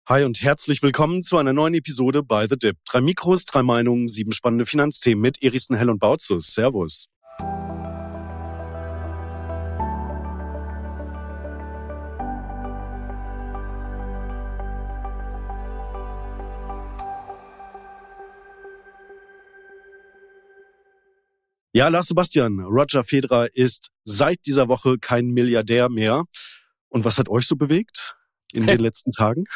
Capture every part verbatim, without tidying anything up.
Hi und herzlich willkommen zu einer neuen Episode bei The Dip. Drei Mikros, drei Meinungen, sieben spannende Finanzthemen mit Erichsen, Hell und Bautzus. Servus. Ja, Lars Sebastian, Roger Federer ist seit dieser Woche kein Milliardär mehr. Und was hat euch so bewegt in den letzten Tagen?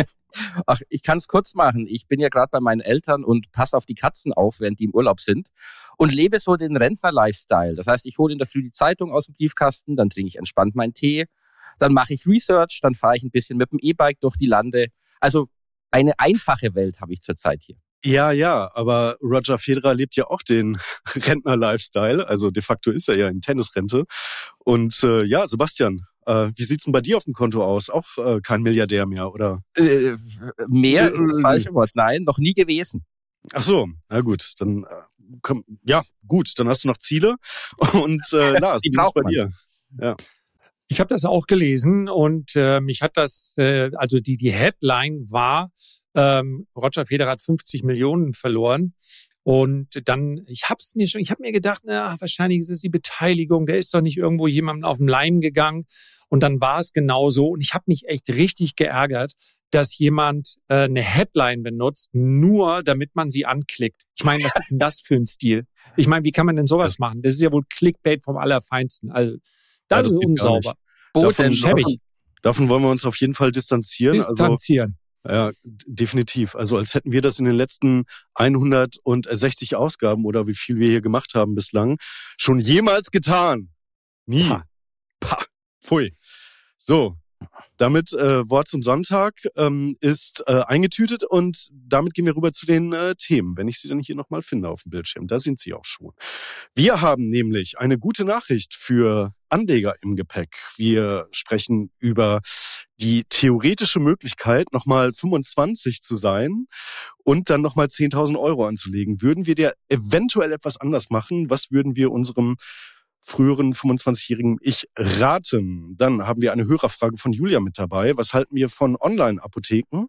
Ach, ich kann es kurz machen. Ich bin ja gerade bei meinen Eltern und passe auf die Katzen auf, während die im Urlaub sind und lebe so den Rentner-Lifestyle. Das heißt, ich hole in der Früh die Zeitung aus dem Briefkasten, dann trinke ich entspannt meinen Tee, dann mache ich Research, dann fahre ich ein bisschen mit dem E-Bike durch die Lande. Also eine einfache Welt habe ich zurzeit hier. Ja, ja, aber Roger Federer lebt ja auch den Rentner-Lifestyle. Also de facto ist er ja in Tennisrente. Und äh, ja, Sebastian, äh, wie sieht's denn bei dir auf dem Konto aus? Auch äh, kein Milliardär mehr, oder? Äh, mehr ist das falsche Wort. Nein, noch nie gewesen. Ach so, na gut, dann äh, komm, ja, gut, dann hast du noch Ziele. Und äh, Lars, wie ist es bei man. dir? Ja. Ich habe das auch gelesen und äh, mich hat das, äh, also die die Headline war, ähm, Roger Federer hat fünfzig Millionen verloren. Und dann, ich hab's mir schon, ich habe mir gedacht, na, wahrscheinlich ist es die Beteiligung, der ist doch nicht irgendwo jemandem auf den Leim gegangen. Und dann war es genau so. Und ich habe mich echt richtig geärgert, dass jemand äh, eine Headline benutzt, nur damit man sie anklickt. Ich meine, was ist denn das für ein Stil? Ich meine, wie kann man denn sowas machen? Das ist ja wohl Clickbait vom Allerfeinsten. Also, das, ja, das ist unsauber. Davon, davon, davon wollen wir uns auf jeden Fall distanzieren. Distanzieren. Also, ja, definitiv. Also als hätten wir das in den letzten hundertsechzig Ausgaben oder wie viel wir hier gemacht haben bislang schon jemals getan. Nie. Pah. Pah. Pfui. So, damit äh, Wort zum Sonntag ähm, ist äh, eingetütet und damit gehen wir rüber zu den äh, Themen, wenn ich sie dann hier nochmal finde auf dem Bildschirm. Da sind sie auch schon. Wir haben nämlich eine gute Nachricht für Anleger im Gepäck. Wir sprechen über die theoretische Möglichkeit, nochmal fünfundzwanzig zu sein und dann nochmal zehntausend Euro anzulegen. Würden wir dir eventuell etwas anders machen? Was würden wir unserem früheren fünfundzwanzigjährigen Ich raten? Dann haben wir eine Hörerfrage von Julia mit dabei. Was halten wir von Online-Apotheken?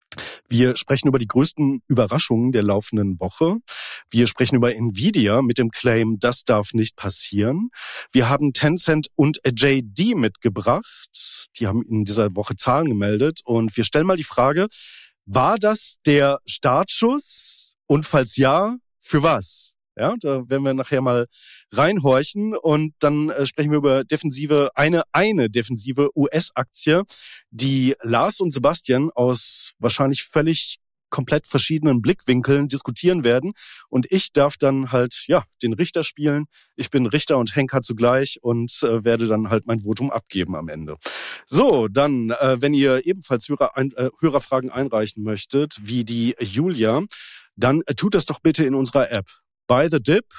Wir sprechen über die größten Überraschungen der laufenden Woche. Wir sprechen über Nvidia mit dem Claim, das darf nicht passieren. Wir haben Tencent und J D mitgebracht. Die haben in dieser Woche Zahlen gemeldet. Und wir stellen mal die Frage, war das der Startschuss? Und falls ja, für was? Ja, da werden wir nachher mal reinhorchen und dann äh, sprechen wir über defensive, eine, eine defensive U S-Aktie, die Lars und Sebastian aus wahrscheinlich völlig komplett verschiedenen Blickwinkeln diskutieren werden. Und ich darf dann halt, ja, den Richter spielen. Ich bin Richter und Henker zugleich und äh, werde dann halt mein Votum abgeben am Ende. So, dann, äh, wenn ihr ebenfalls Hörer, ein, äh, Hörerfragen einreichen möchtet, wie die Julia, dann äh, tut das doch bitte in unserer App. By the Dip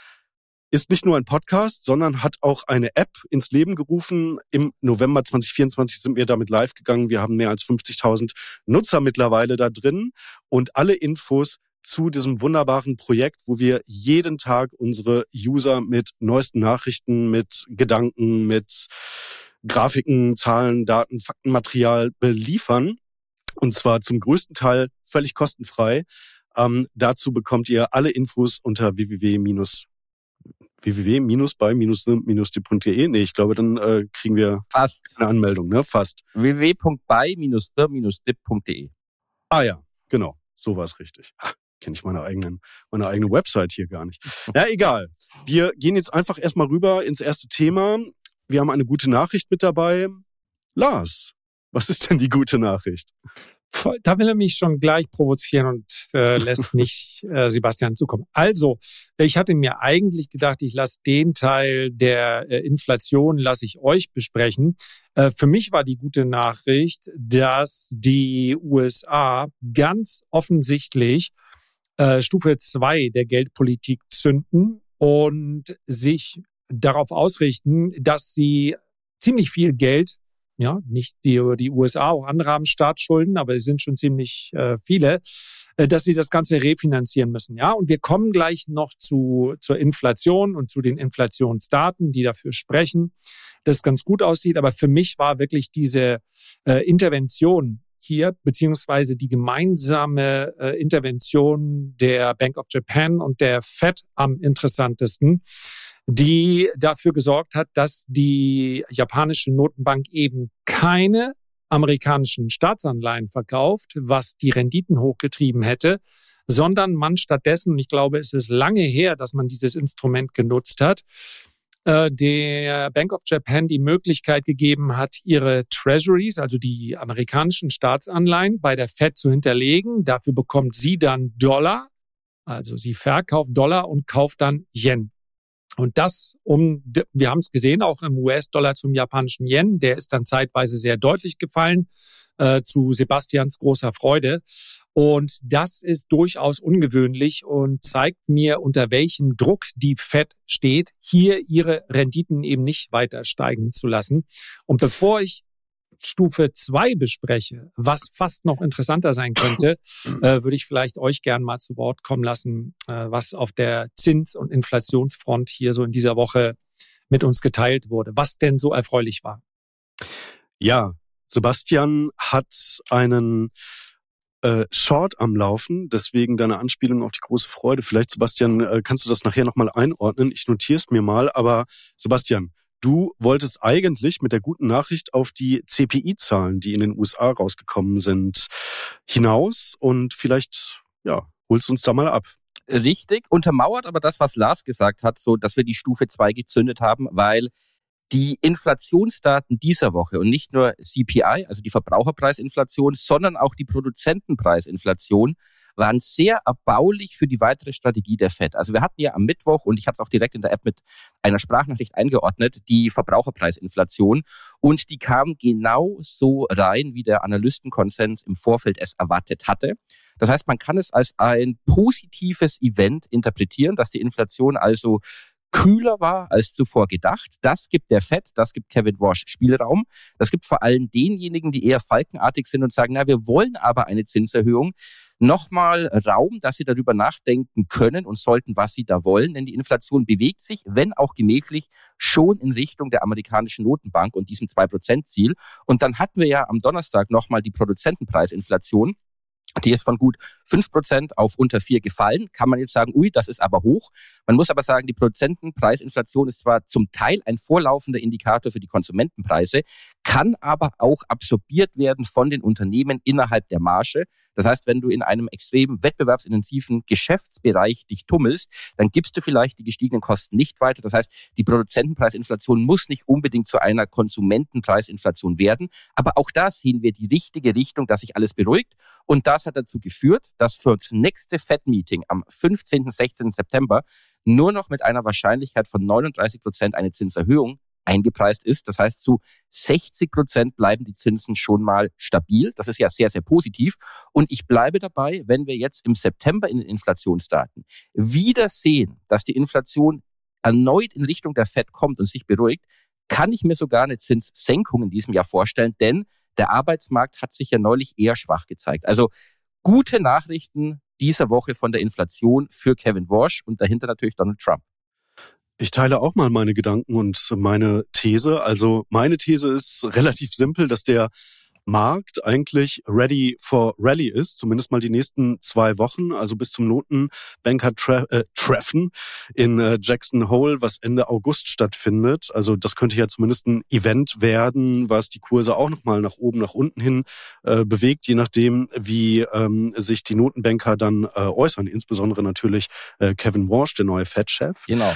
ist nicht nur ein Podcast, sondern hat auch eine App ins Leben gerufen. Im November zwanzig vierundzwanzig sind wir damit live gegangen. Wir haben mehr als fünfzigtausend Nutzer mittlerweile da drin und alle Infos zu diesem wunderbaren Projekt, wo wir jeden Tag unsere User mit neuesten Nachrichten, mit Gedanken, mit Grafiken, Zahlen, Daten, Faktenmaterial beliefern. Und zwar zum größten Teil völlig kostenfrei. Ähm, dazu bekommt ihr alle Infos unter www bei dip punkt de. Nee, ich glaube, dann äh, kriegen wir Fast eine Anmeldung, ne? Fast. www punkt bei dip punkt de. Ah ja, genau. So war es richtig. Kenne ich meine eigenen, meine eigene Website hier gar nicht. Ja, egal. Wir gehen jetzt einfach erstmal rüber ins erste Thema. Wir haben eine gute Nachricht mit dabei. Lars, was ist denn die gute Nachricht? Da will er mich schon gleich provozieren und äh, lässt nicht äh, Sebastian zukommen. Also, ich hatte mir eigentlich gedacht, ich lasse den Teil der äh, Inflation, lasse ich euch besprechen. Äh, für mich war die gute Nachricht, dass die U S A ganz offensichtlich äh, Stufe zwei der Geldpolitik zünden und sich darauf ausrichten, dass sie ziemlich viel Geld, ja, nicht die, die U S A, auch andere haben Staatsschulden, aber es sind schon ziemlich äh, viele, äh, dass sie das Ganze refinanzieren müssen. Ja, und wir kommen gleich noch zu zur Inflation und zu den Inflationsdaten, die dafür sprechen, dass es ganz gut aussieht. Aber für mich war wirklich diese äh, Intervention hier, beziehungsweise die gemeinsame äh, Intervention der Bank of Japan und der Fed am interessantesten, die dafür gesorgt hat, dass die japanische Notenbank eben keine amerikanischen Staatsanleihen verkauft, was die Renditen hochgetrieben hätte, sondern man stattdessen, und ich glaube, es ist lange her, dass man dieses Instrument genutzt hat, der Bank of Japan die Möglichkeit gegeben hat, ihre Treasuries, also die amerikanischen Staatsanleihen, bei der Fed zu hinterlegen. Dafür bekommt sie dann Dollar, also sie verkauft Dollar und kauft dann Yen. Und das, um, wir haben es gesehen, auch im U S-Dollar zum japanischen Yen, der ist dann zeitweise sehr deutlich gefallen, äh, zu Sebastians großer Freude. Und das ist durchaus ungewöhnlich und zeigt mir, unter welchem Druck die Fed steht, hier ihre Renditen eben nicht weiter steigen zu lassen. Und bevor ich Stufe zwei bespreche, was fast noch interessanter sein könnte, äh, würde ich vielleicht euch gern mal zu Wort kommen lassen, äh, was auf der Zins- und Inflationsfront hier so in dieser Woche mit uns geteilt wurde. Was denn so erfreulich war? Ja, Sebastian hat einen äh, Short am Laufen, deswegen deine Anspielung auf die große Freude. Vielleicht, Sebastian, äh, kannst du das nachher nochmal einordnen. Ich notiere es mir mal, aber Sebastian, du wolltest eigentlich mit der guten Nachricht auf die C P I-Zahlen, die in den U S A rausgekommen sind, hinaus und vielleicht, ja, holst du uns da mal ab. Richtig, untermauert aber das, was Lars gesagt hat, so, dass wir die Stufe zwei gezündet haben, weil die Inflationsdaten dieser Woche und nicht nur C P I, also die Verbraucherpreisinflation, sondern auch die Produzentenpreisinflation waren sehr erbaulich für die weitere Strategie der Fed. Also wir hatten ja am Mittwoch, und ich hatte es auch direkt in der App mit einer Sprachnachricht eingeordnet, die Verbraucherpreisinflation. Und die kam genau so rein, wie der Analystenkonsens im Vorfeld es erwartet hatte. Das heißt, man kann es als ein positives Event interpretieren, dass die Inflation also kühler war als zuvor gedacht. Das gibt der Fed, das gibt Kevin Warsh Spielraum. Das gibt vor allem denjenigen, die eher falkenartig sind und sagen, na, wir wollen aber eine Zinserhöhung, nochmal Raum, dass sie darüber nachdenken können und sollten, was sie da wollen. Denn die Inflation bewegt sich, wenn auch gemächlich, schon in Richtung der amerikanischen Notenbank und diesem zwei Prozent Ziel. Und dann hatten wir ja am Donnerstag nochmal die Produzentenpreisinflation. Die ist von gut fünf Prozent auf unter vier gefallen. Kann man jetzt sagen, ui, das ist aber hoch. Man muss aber sagen, die Produzentenpreisinflation ist zwar zum Teil ein vorlaufender Indikator für die Konsumentenpreise, kann aber auch absorbiert werden von den Unternehmen innerhalb der Marge. Das heißt, wenn du in einem extrem wettbewerbsintensiven Geschäftsbereich dich tummelst, dann gibst du vielleicht die gestiegenen Kosten nicht weiter. Das heißt, die Produzentenpreisinflation muss nicht unbedingt zu einer Konsumentenpreisinflation werden. Aber auch da sehen wir die richtige Richtung, dass sich alles beruhigt. Und das hat dazu geführt, dass für das nächste Fed-Meeting am fünfzehnten, sechzehnten September nur noch mit einer Wahrscheinlichkeit von neununddreißig Prozent eine Zinserhöhung eingepreist ist. Das heißt, zu sechzig Prozent bleiben die Zinsen schon mal stabil. Das ist ja sehr, sehr positiv. Und ich bleibe dabei, wenn wir jetzt im September in den Inflationsdaten wieder sehen, dass die Inflation erneut in Richtung der Fed kommt und sich beruhigt, kann ich mir sogar eine Zinssenkung in diesem Jahr vorstellen, denn der Arbeitsmarkt hat sich ja neulich eher schwach gezeigt. Also gute Nachrichten dieser Woche von der Inflation für Kevin Warsh und dahinter natürlich Donald Trump. Ich teile auch mal meine Gedanken und meine These. Also meine These ist relativ simpel, dass der Markt eigentlich ready for rally ist, zumindest mal die nächsten zwei Wochen, also bis zum Notenbanker-Treffen in äh, Jackson Hole, was Ende August stattfindet. Also das könnte ja zumindest ein Event werden, was die Kurse auch nochmal nach oben, nach unten hin äh, bewegt, je nachdem, wie ähm, sich die Notenbanker dann äh, äußern, insbesondere natürlich äh, Kevin Warsh, der neue Fed-Chef. Genau.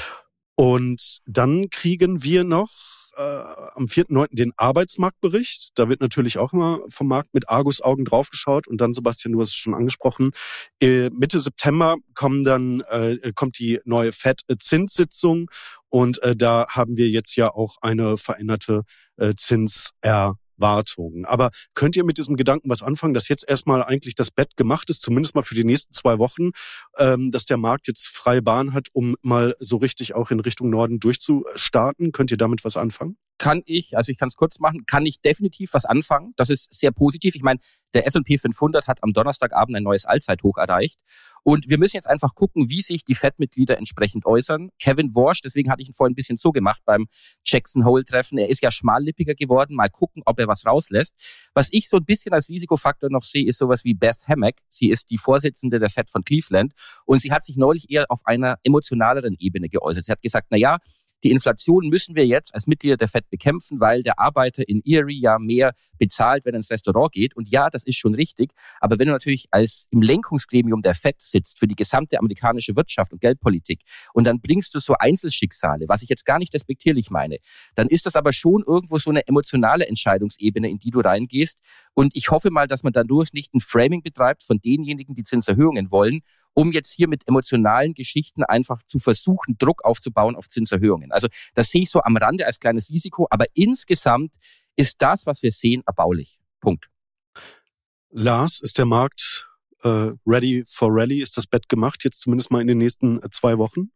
Und dann kriegen wir noch äh, am vierten neunten den Arbeitsmarktbericht. Da wird natürlich auch immer vom Markt mit Argusaugen draufgeschaut. Und dann, Sebastian, du hast es schon angesprochen, äh, Mitte September kommen dann, äh, kommt die neue Fed-Zinssitzung. Und äh, da haben wir jetzt ja auch eine veränderte äh, Zinserwartung. Aber könnt ihr mit diesem Gedanken was anfangen, dass jetzt erstmal eigentlich das Bett gemacht ist, zumindest mal für die nächsten zwei Wochen, ähm, dass der Markt jetzt freie Bahn hat, um mal so richtig auch in Richtung Norden durchzustarten? Könnt ihr damit was anfangen? kann ich, also ich kann es kurz machen, kann ich definitiv was anfangen. Das ist sehr positiv. Ich meine, der S und P fünfhundert hat am Donnerstagabend ein neues Allzeithoch erreicht. Und wir müssen jetzt einfach gucken, wie sich die Fed-Mitglieder entsprechend äußern. Kevin Warsh, deswegen hatte ich ihn vorhin ein bisschen so gemacht beim Jackson-Hole-Treffen. Er ist ja schmallippiger geworden. Mal gucken, ob er was rauslässt. Was ich so ein bisschen als Risikofaktor noch sehe, ist sowas wie Beth Hammack. Sie ist die Vorsitzende der Fed von Cleveland. Und sie hat sich neulich eher auf einer emotionaleren Ebene geäußert. Sie hat gesagt, na ja, die Inflation müssen wir jetzt als Mitglieder der Fed bekämpfen, weil der Arbeiter in Erie ja mehr bezahlt, wenn er ins Restaurant geht. Und ja, das ist schon richtig. Aber wenn du natürlich als im Lenkungsgremium der Fed sitzt für die gesamte amerikanische Wirtschaft und Geldpolitik und dann bringst du so Einzelschicksale, was ich jetzt gar nicht respektierlich meine, dann ist das aber schon irgendwo so eine emotionale Entscheidungsebene, in die du reingehst. Und ich hoffe mal, dass man dadurch nicht ein Framing betreibt von denjenigen, die Zinserhöhungen wollen, um jetzt hier mit emotionalen Geschichten einfach zu versuchen, Druck aufzubauen auf Zinserhöhungen. Also das sehe ich so am Rande als kleines Risiko, aber insgesamt ist das, was wir sehen, erbaulich. Punkt. Lars, ist der Markt äh, ready for rally? Ist das Bett gemacht, jetzt zumindest mal in den nächsten äh, zwei Wochen?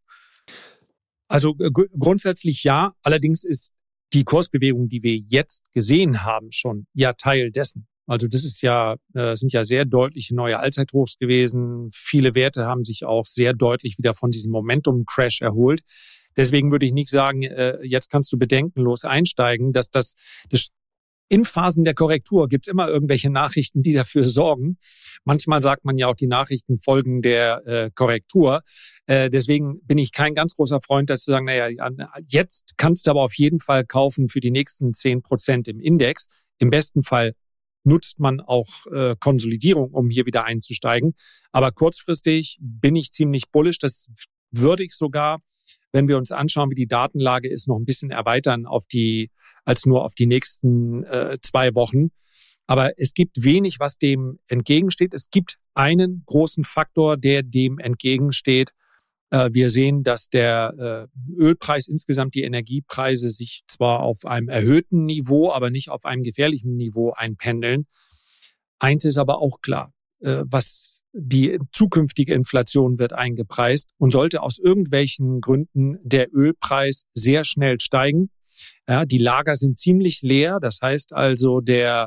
Also äh, g- grundsätzlich ja. Allerdings ist die Kursbewegung, die wir jetzt gesehen haben, schon ja Teil dessen. Also das ist ja, äh, sind ja sehr deutliche neue Allzeithochs gewesen. Viele Werte haben sich auch sehr deutlich wieder von diesem Momentum-Crash erholt. Deswegen würde ich nicht sagen, äh, jetzt kannst du bedenkenlos einsteigen, dass das, das in Phasen der Korrektur gibt's immer irgendwelche Nachrichten, die dafür sorgen. Manchmal sagt man ja auch, die Nachrichten folgen der äh, Korrektur. Äh, deswegen bin ich kein ganz großer Freund, dazu zu sagen, naja, jetzt kannst du aber auf jeden Fall kaufen für die nächsten zehn Prozent im Index. Im besten Fall nutzt man auch äh, Konsolidierung, um hier wieder einzusteigen. Aber kurzfristig bin ich ziemlich bullish. Das würde ich sogar, wenn wir uns anschauen, wie die Datenlage ist, noch ein bisschen erweitern auf die, als nur auf die nächsten äh, zwei Wochen. Aber es gibt wenig, was dem entgegensteht. Es gibt einen großen Faktor, der dem entgegensteht. Äh, wir sehen, dass der äh, Ölpreis, insgesamt die Energiepreise sich zwar auf einem erhöhten Niveau, aber nicht auf einem gefährlichen Niveau einpendeln. Eins ist aber auch klar, äh, was die zukünftige Inflation wird eingepreist und sollte aus irgendwelchen Gründen der Ölpreis sehr schnell steigen. Ja, die Lager sind ziemlich leer, das heißt also, der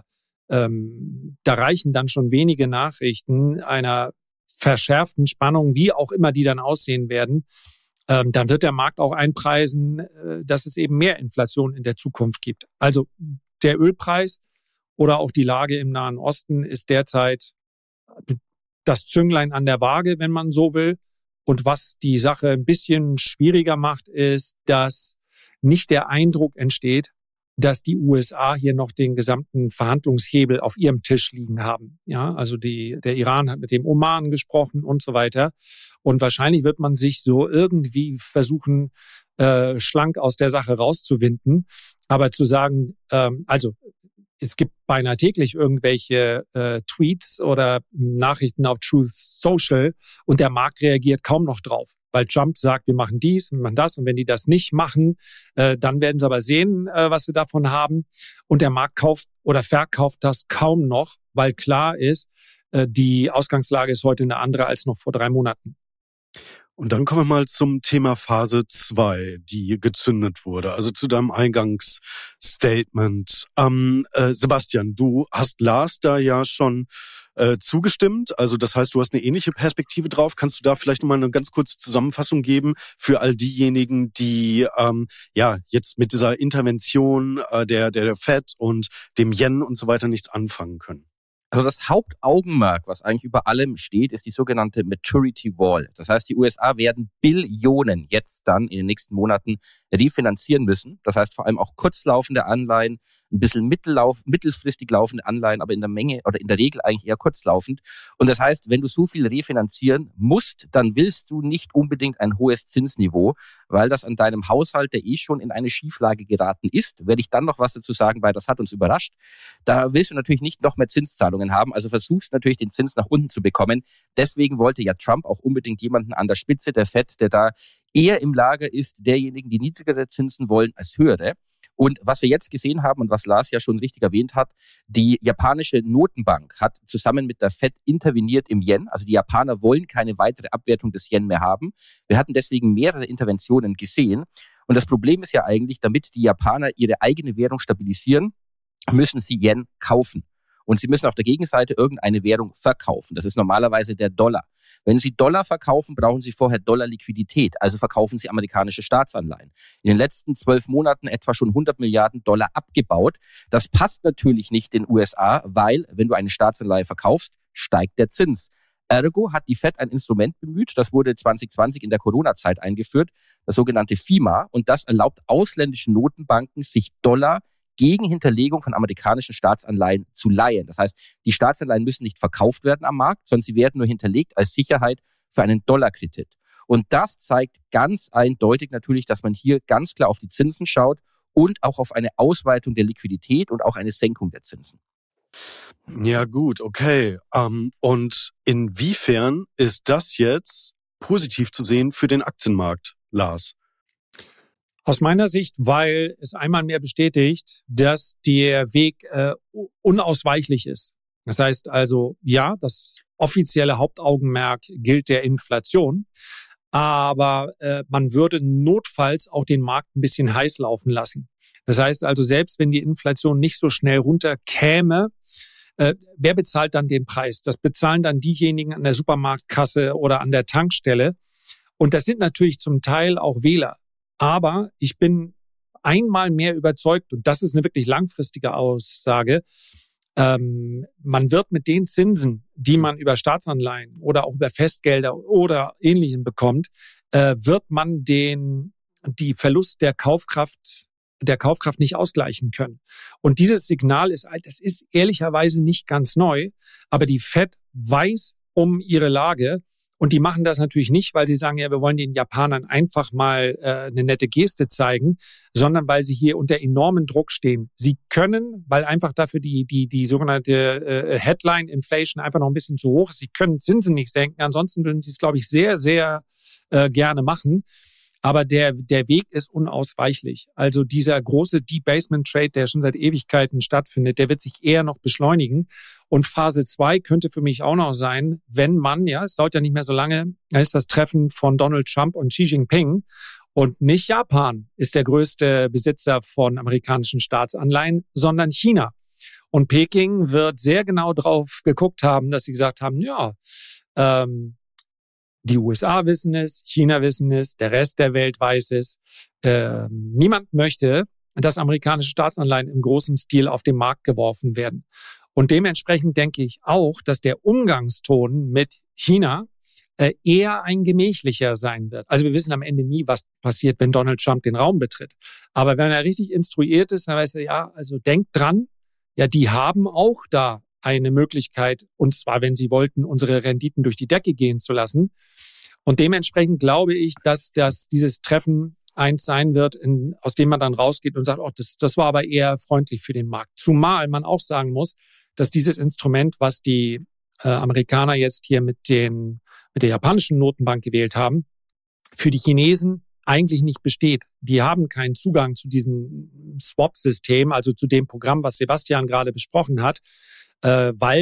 ähm, da reichen dann schon wenige Nachrichten einer verschärften Spannung, wie auch immer die dann aussehen werden. Ähm, dann wird der Markt auch einpreisen, äh, dass es eben mehr Inflation in der Zukunft gibt. Also der Ölpreis oder auch die Lage im Nahen Osten ist derzeit das Zünglein an der Waage, wenn man so will. Und was die Sache ein bisschen schwieriger macht, ist, dass nicht der Eindruck entsteht, dass die U S A hier noch den gesamten Verhandlungshebel auf ihrem Tisch liegen haben. Ja, also die, der Iran hat mit dem Oman gesprochen und so weiter. Und wahrscheinlich wird man sich so irgendwie versuchen, äh, schlank aus der Sache rauszuwinden. Aber zu sagen, ähm, also es gibt beinahe täglich irgendwelche äh, Tweets oder Nachrichten auf Truth Social und der Markt reagiert kaum noch drauf, weil Trump sagt, wir machen dies, wir machen das und wenn die das nicht machen, äh, dann werden sie aber sehen, äh, was sie davon haben und der Markt kauft oder verkauft das kaum noch, weil klar ist, äh, die Ausgangslage ist heute eine andere als noch vor drei Monaten. Und dann kommen wir mal zum Thema Phase zwei, die gezündet wurde. Also zu deinem Eingangsstatement. Ähm, äh, Sebastian, du hast Lars da ja schon äh, zugestimmt. Also das heißt, du hast eine ähnliche Perspektive drauf. Kannst du da vielleicht nochmal eine ganz kurze Zusammenfassung geben für all diejenigen, die ähm, ja jetzt mit dieser Intervention äh, der, der Fed und dem Yen und so weiter nichts anfangen können? Also das Hauptaugenmerk, was eigentlich über allem steht, ist die sogenannte Maturity Wall. Das heißt, die U S A werden Billionen jetzt dann in den nächsten Monaten refinanzieren müssen. Das heißt vor allem auch kurzlaufende Anleihen, ein bisschen mittellauf, mittelfristig laufende Anleihen, aber in der Menge oder in der Regel eigentlich eher kurzlaufend. Und das heißt, wenn du so viel refinanzieren musst, dann willst du nicht unbedingt ein hohes Zinsniveau, weil das an deinem Haushalt, der eh schon in eine Schieflage geraten ist, werde ich dann noch was dazu sagen, weil das hat uns überrascht. Da willst du natürlich nicht noch mehr Zinszahlungen haben, also versuchst natürlich den Zins nach unten zu bekommen. Deswegen wollte ja Trump auch unbedingt jemanden an der Spitze der Fed, der da eher im Lager ist, derjenigen, die niedrigere Zinsen wollen als höhere. Und was wir jetzt gesehen haben und was Lars ja schon richtig erwähnt hat, die japanische Notenbank hat zusammen mit der Fed interveniert im Yen. Also die Japaner wollen keine weitere Abwertung des Yen mehr haben. Wir hatten deswegen mehrere Interventionen gesehen. Und das Problem ist ja eigentlich, damit die Japaner ihre eigene Währung stabilisieren, müssen sie Yen kaufen. Und sie müssen auf der Gegenseite irgendeine Währung verkaufen. Das ist normalerweise der Dollar. Wenn sie Dollar verkaufen, brauchen sie vorher Dollarliquidität. Also verkaufen sie amerikanische Staatsanleihen. In den letzten zwölf Monaten etwa schon hundert Milliarden Dollar abgebaut. Das passt natürlich nicht den U S A, weil, wenn du eine Staatsanleihe verkaufst, steigt der Zins. Ergo hat die Fed ein Instrument bemüht, das wurde zwanzig zwanzig in der Corona-Zeit eingeführt, das sogenannte F I M A. Und das erlaubt ausländischen Notenbanken, sich Dollar gegen Hinterlegung von amerikanischen Staatsanleihen zu leihen. Das heißt, die Staatsanleihen müssen nicht verkauft werden am Markt, sondern sie werden nur hinterlegt als Sicherheit für einen Dollarkredit. Und das zeigt ganz eindeutig natürlich, dass man hier ganz klar auf die Zinsen schaut und auch auf eine Ausweitung der Liquidität und auch eine Senkung der Zinsen. Ja gut, okay. Um, und inwiefern ist das jetzt positiv zu sehen für den Aktienmarkt, Lars? Aus meiner Sicht, weil es einmal mehr bestätigt, dass der Weg äh, unausweichlich ist. Das heißt also, ja, das offizielle Hauptaugenmerk gilt der Inflation, aber äh, man würde notfalls auch den Markt ein bisschen heiß laufen lassen. Das heißt also, selbst wenn die Inflation nicht so schnell runterkäme, äh, wer bezahlt dann den Preis? Das bezahlen dann diejenigen an der Supermarktkasse oder an der Tankstelle. Und das sind natürlich zum Teil auch Wähler. Aber ich bin einmal mehr überzeugt, und das ist eine wirklich langfristige Aussage, ähm, man wird mit den Zinsen, die man über Staatsanleihen oder auch über Festgelder oder Ähnlichem bekommt, äh, wird man den die Verlust der Kaufkraft der Kaufkraft nicht ausgleichen können. Und dieses Signal ist, das ist ehrlicherweise nicht ganz neu, aber die Fed weiß um ihre Lage. Und die machen das natürlich nicht, weil sie sagen, ja, wir wollen den Japanern einfach mal äh, eine nette Geste zeigen, sondern weil sie hier unter enormen Druck stehen. Sie können, weil einfach dafür die die die sogenannte äh, Headline Inflation einfach noch ein bisschen zu hoch ist, sie können Zinsen nicht senken. Ansonsten würden sie es, glaube ich, sehr, sehr äh, gerne machen. Aber der der Weg ist unausweichlich. Also dieser große Debasement-Trade, der schon seit Ewigkeiten stattfindet, der wird sich eher noch beschleunigen. Und Phase zwei könnte für mich auch noch sein, wenn man, ja, es dauert ja nicht mehr so lange, da ist das Treffen von Donald Trump und Xi Jinping. Und nicht Japan ist der größte Besitzer von amerikanischen Staatsanleihen, sondern China. Und Peking wird sehr genau drauf geguckt haben, dass sie gesagt haben, ja, ähm, die U S A wissen es, China wissen es, der Rest der Welt weiß es. Äh, niemand möchte, dass amerikanische Staatsanleihen im großen Stil auf den Markt geworfen werden. Und dementsprechend denke ich auch, dass der Umgangston mit China äh, eher ein gemächlicher sein wird. Also wir wissen am Ende nie, was passiert, wenn Donald Trump den Raum betritt. Aber wenn er richtig instruiert ist, dann weiß er, ja, also denkt dran, ja, die haben auch da eine Möglichkeit, und zwar, wenn sie wollten, unsere Renditen durch die Decke gehen zu lassen. Und dementsprechend glaube ich, dass das dieses Treffen eins sein wird, in, aus dem man dann rausgeht und sagt, oh, das, das war aber eher freundlich für den Markt. Zumal man auch sagen muss, dass dieses Instrument, was die äh, Amerikaner jetzt hier mit den mit der japanischen Notenbank gewählt haben, für die Chinesen eigentlich nicht besteht. Die haben keinen Zugang zu diesem Swap-System, also zu dem Programm, was Sebastian gerade besprochen hat, äh, weil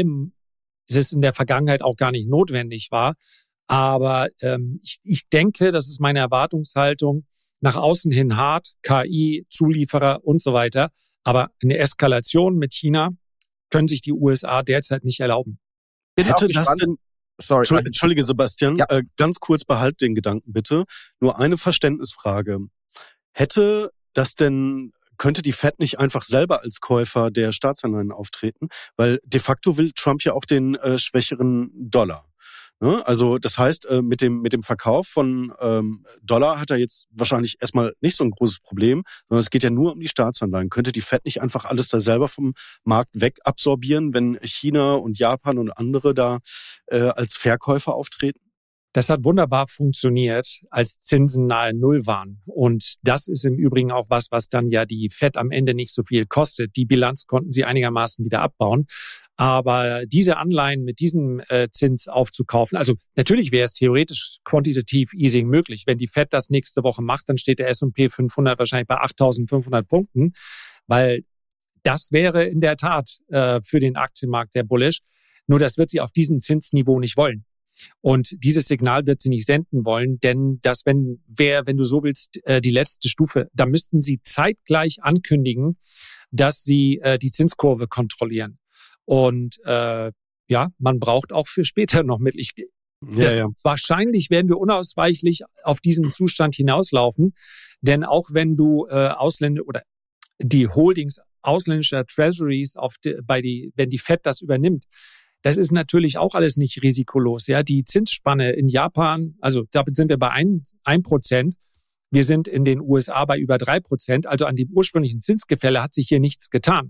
es in der Vergangenheit auch gar nicht notwendig war. Aber ähm, ich, ich denke, das ist meine Erwartungshaltung, nach außen hin hart, K I, Zulieferer und so weiter. Aber eine Eskalation mit China können sich die U S A derzeit nicht erlauben. Bin Hätte das denn, Sorry. Entschuldige, Sebastian, ja. äh, ganz kurz behalt den Gedanken bitte. Nur eine Verständnisfrage. Hätte das denn, könnte die Fed nicht einfach selber als Käufer der Staatsanleihen auftreten? Weil de facto will Trump ja auch den äh, schwächeren Dollar. Ne? Also das heißt, äh, mit dem mit dem Verkauf von ähm, Dollar hat er jetzt wahrscheinlich erstmal nicht so ein großes Problem, sondern es geht ja nur um die Staatsanleihen. Könnte die Fed nicht einfach alles da selber vom Markt weg absorbieren, wenn China und Japan und andere da äh, als Verkäufer auftreten? Das hat wunderbar funktioniert, als Zinsen nahe Null waren. Und das ist im Übrigen auch was, was dann ja die Fed am Ende nicht so viel kostet. Die Bilanz konnten sie einigermaßen wieder abbauen. Aber diese Anleihen mit diesem äh, Zins aufzukaufen, also natürlich wäre es theoretisch Quantitative Easing möglich. Wenn die Fed das nächste Woche macht, dann steht der S und P fünfhundert wahrscheinlich bei achttausendfünfhundert Punkten, weil das wäre in der Tat äh, für den Aktienmarkt sehr bullish. Nur das wird sie auf diesem Zinsniveau nicht wollen. Und dieses Signal wird sie nicht senden wollen, denn das, wenn, wer, wenn du so willst, die letzte Stufe, da müssten sie zeitgleich ankündigen, dass sie äh, die Zinskurve kontrollieren. Und äh, ja, man braucht auch für später noch Mittel. Ich, ja, ja. Wahrscheinlich werden wir unausweichlich auf diesen Zustand hinauslaufen, denn auch wenn du äh, Ausländer oder die Holdings ausländischer Treasuries auf die, bei die, wenn die Fed das übernimmt, das ist natürlich auch alles nicht risikolos. Ja, die Zinsspanne in Japan, also da sind wir bei ein Prozent. Wir sind in den U S A bei über drei Prozent. Also an dem ursprünglichen Zinsgefälle hat sich hier nichts getan.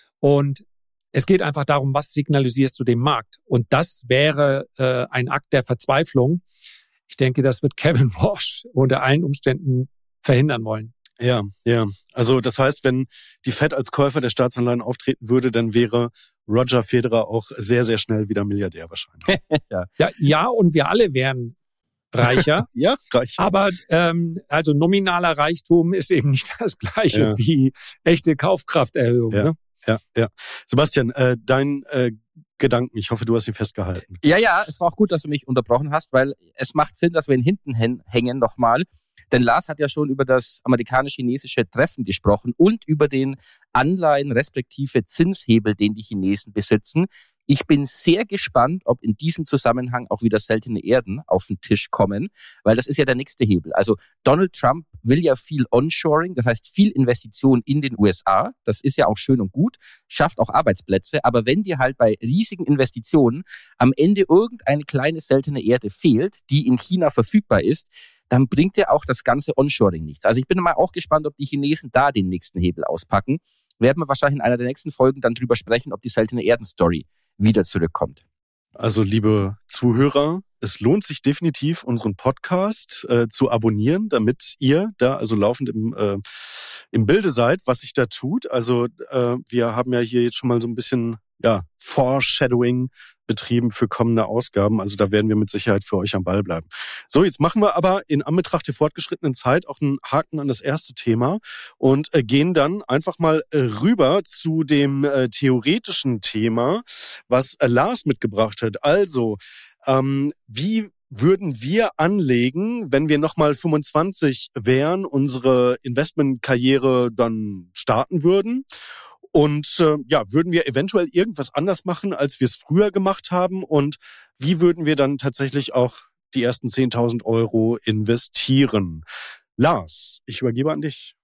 Und es geht einfach darum, was signalisierst du dem Markt? Und das wäre äh, ein Akt der Verzweiflung. Ich denke, das wird Kevin Walsh unter allen Umständen verhindern wollen. Ja, ja. Also das heißt, wenn die Fed als Käufer der Staatsanleihen auftreten würde, dann wäre Roger Federer auch sehr, sehr schnell wieder Milliardär wahrscheinlich. ja. Ja, ja, und wir alle wären reicher. ja, reicher. Aber ähm, also nominaler Reichtum ist eben nicht das Gleiche ja. wie echte Kaufkrafterhöhung. Ja, ne? ja, ja. Sebastian, äh, dein äh, Gedanken, ich hoffe, du hast ihn festgehalten. Ja, ja, es war auch gut, dass du mich unterbrochen hast, weil es macht Sinn, dass wir ihn hinten hängen nochmal. Denn Lars hat ja schon über das amerikanisch-chinesische Treffen gesprochen und über den Anleihen respektive Zinshebel, den die Chinesen besitzen. Ich bin sehr gespannt, ob in diesem Zusammenhang auch wieder seltene Erden auf den Tisch kommen, weil das ist ja der nächste Hebel. Also Donald Trump will ja viel Onshoring, das heißt viel Investition in den U S A. Das ist ja auch schön und gut, schafft auch Arbeitsplätze. Aber wenn dir halt bei riesigen Investitionen am Ende irgendeine kleine seltene Erde fehlt, die in China verfügbar ist, dann bringt dir auch das ganze Onshoring nichts. Also ich bin mal auch gespannt, ob die Chinesen da den nächsten Hebel auspacken. Werden wir wahrscheinlich in einer der nächsten Folgen dann drüber sprechen, ob die seltene Erden-Story wieder zurückkommt. Also liebe Zuhörer, es lohnt sich definitiv, unseren Podcast äh, zu abonnieren, damit ihr da also laufend im, äh, im Bilde seid, was sich da tut. Also äh, wir haben ja hier jetzt schon mal so ein bisschen ja Foreshadowing betrieben für kommende Ausgaben. Also da werden wir mit Sicherheit für euch am Ball bleiben. So, jetzt machen wir aber in Anbetracht der fortgeschrittenen Zeit auch einen Haken an das erste Thema und äh, gehen dann einfach mal äh, rüber zu dem äh, theoretischen Thema, was äh, Lars mitgebracht hat. Also, ähm, wie würden wir anlegen, wenn wir nochmal fünfundzwanzig wären, unsere Investmentkarriere dann starten würden? Und äh, ja, würden wir eventuell irgendwas anders machen, als wir es früher gemacht haben? Und wie würden wir dann tatsächlich auch die ersten zehntausend Euro investieren? Lars, ich übergebe an dich.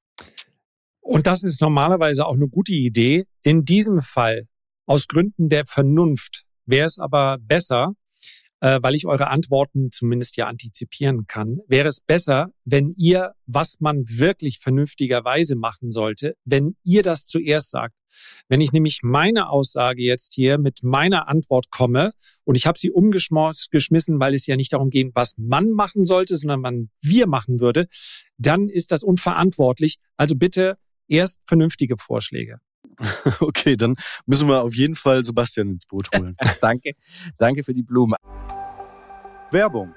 Und das ist normalerweise auch eine gute Idee. In diesem Fall, aus Gründen der Vernunft, wäre es aber besser, äh, weil ich eure Antworten zumindest ja antizipieren kann, wäre es besser, wenn ihr, was man wirklich vernünftigerweise machen sollte, wenn ihr das zuerst sagt. Wenn ich nämlich meine Aussage jetzt hier mit meiner Antwort komme und ich habe sie umgeschmissen, weil es ja nicht darum geht, was man machen sollte, sondern was wir machen würde, dann ist das unverantwortlich. Also bitte erst vernünftige Vorschläge. Okay, dann müssen wir auf jeden Fall Sebastian ins Boot holen. Danke, danke für die Blumen. Werbung.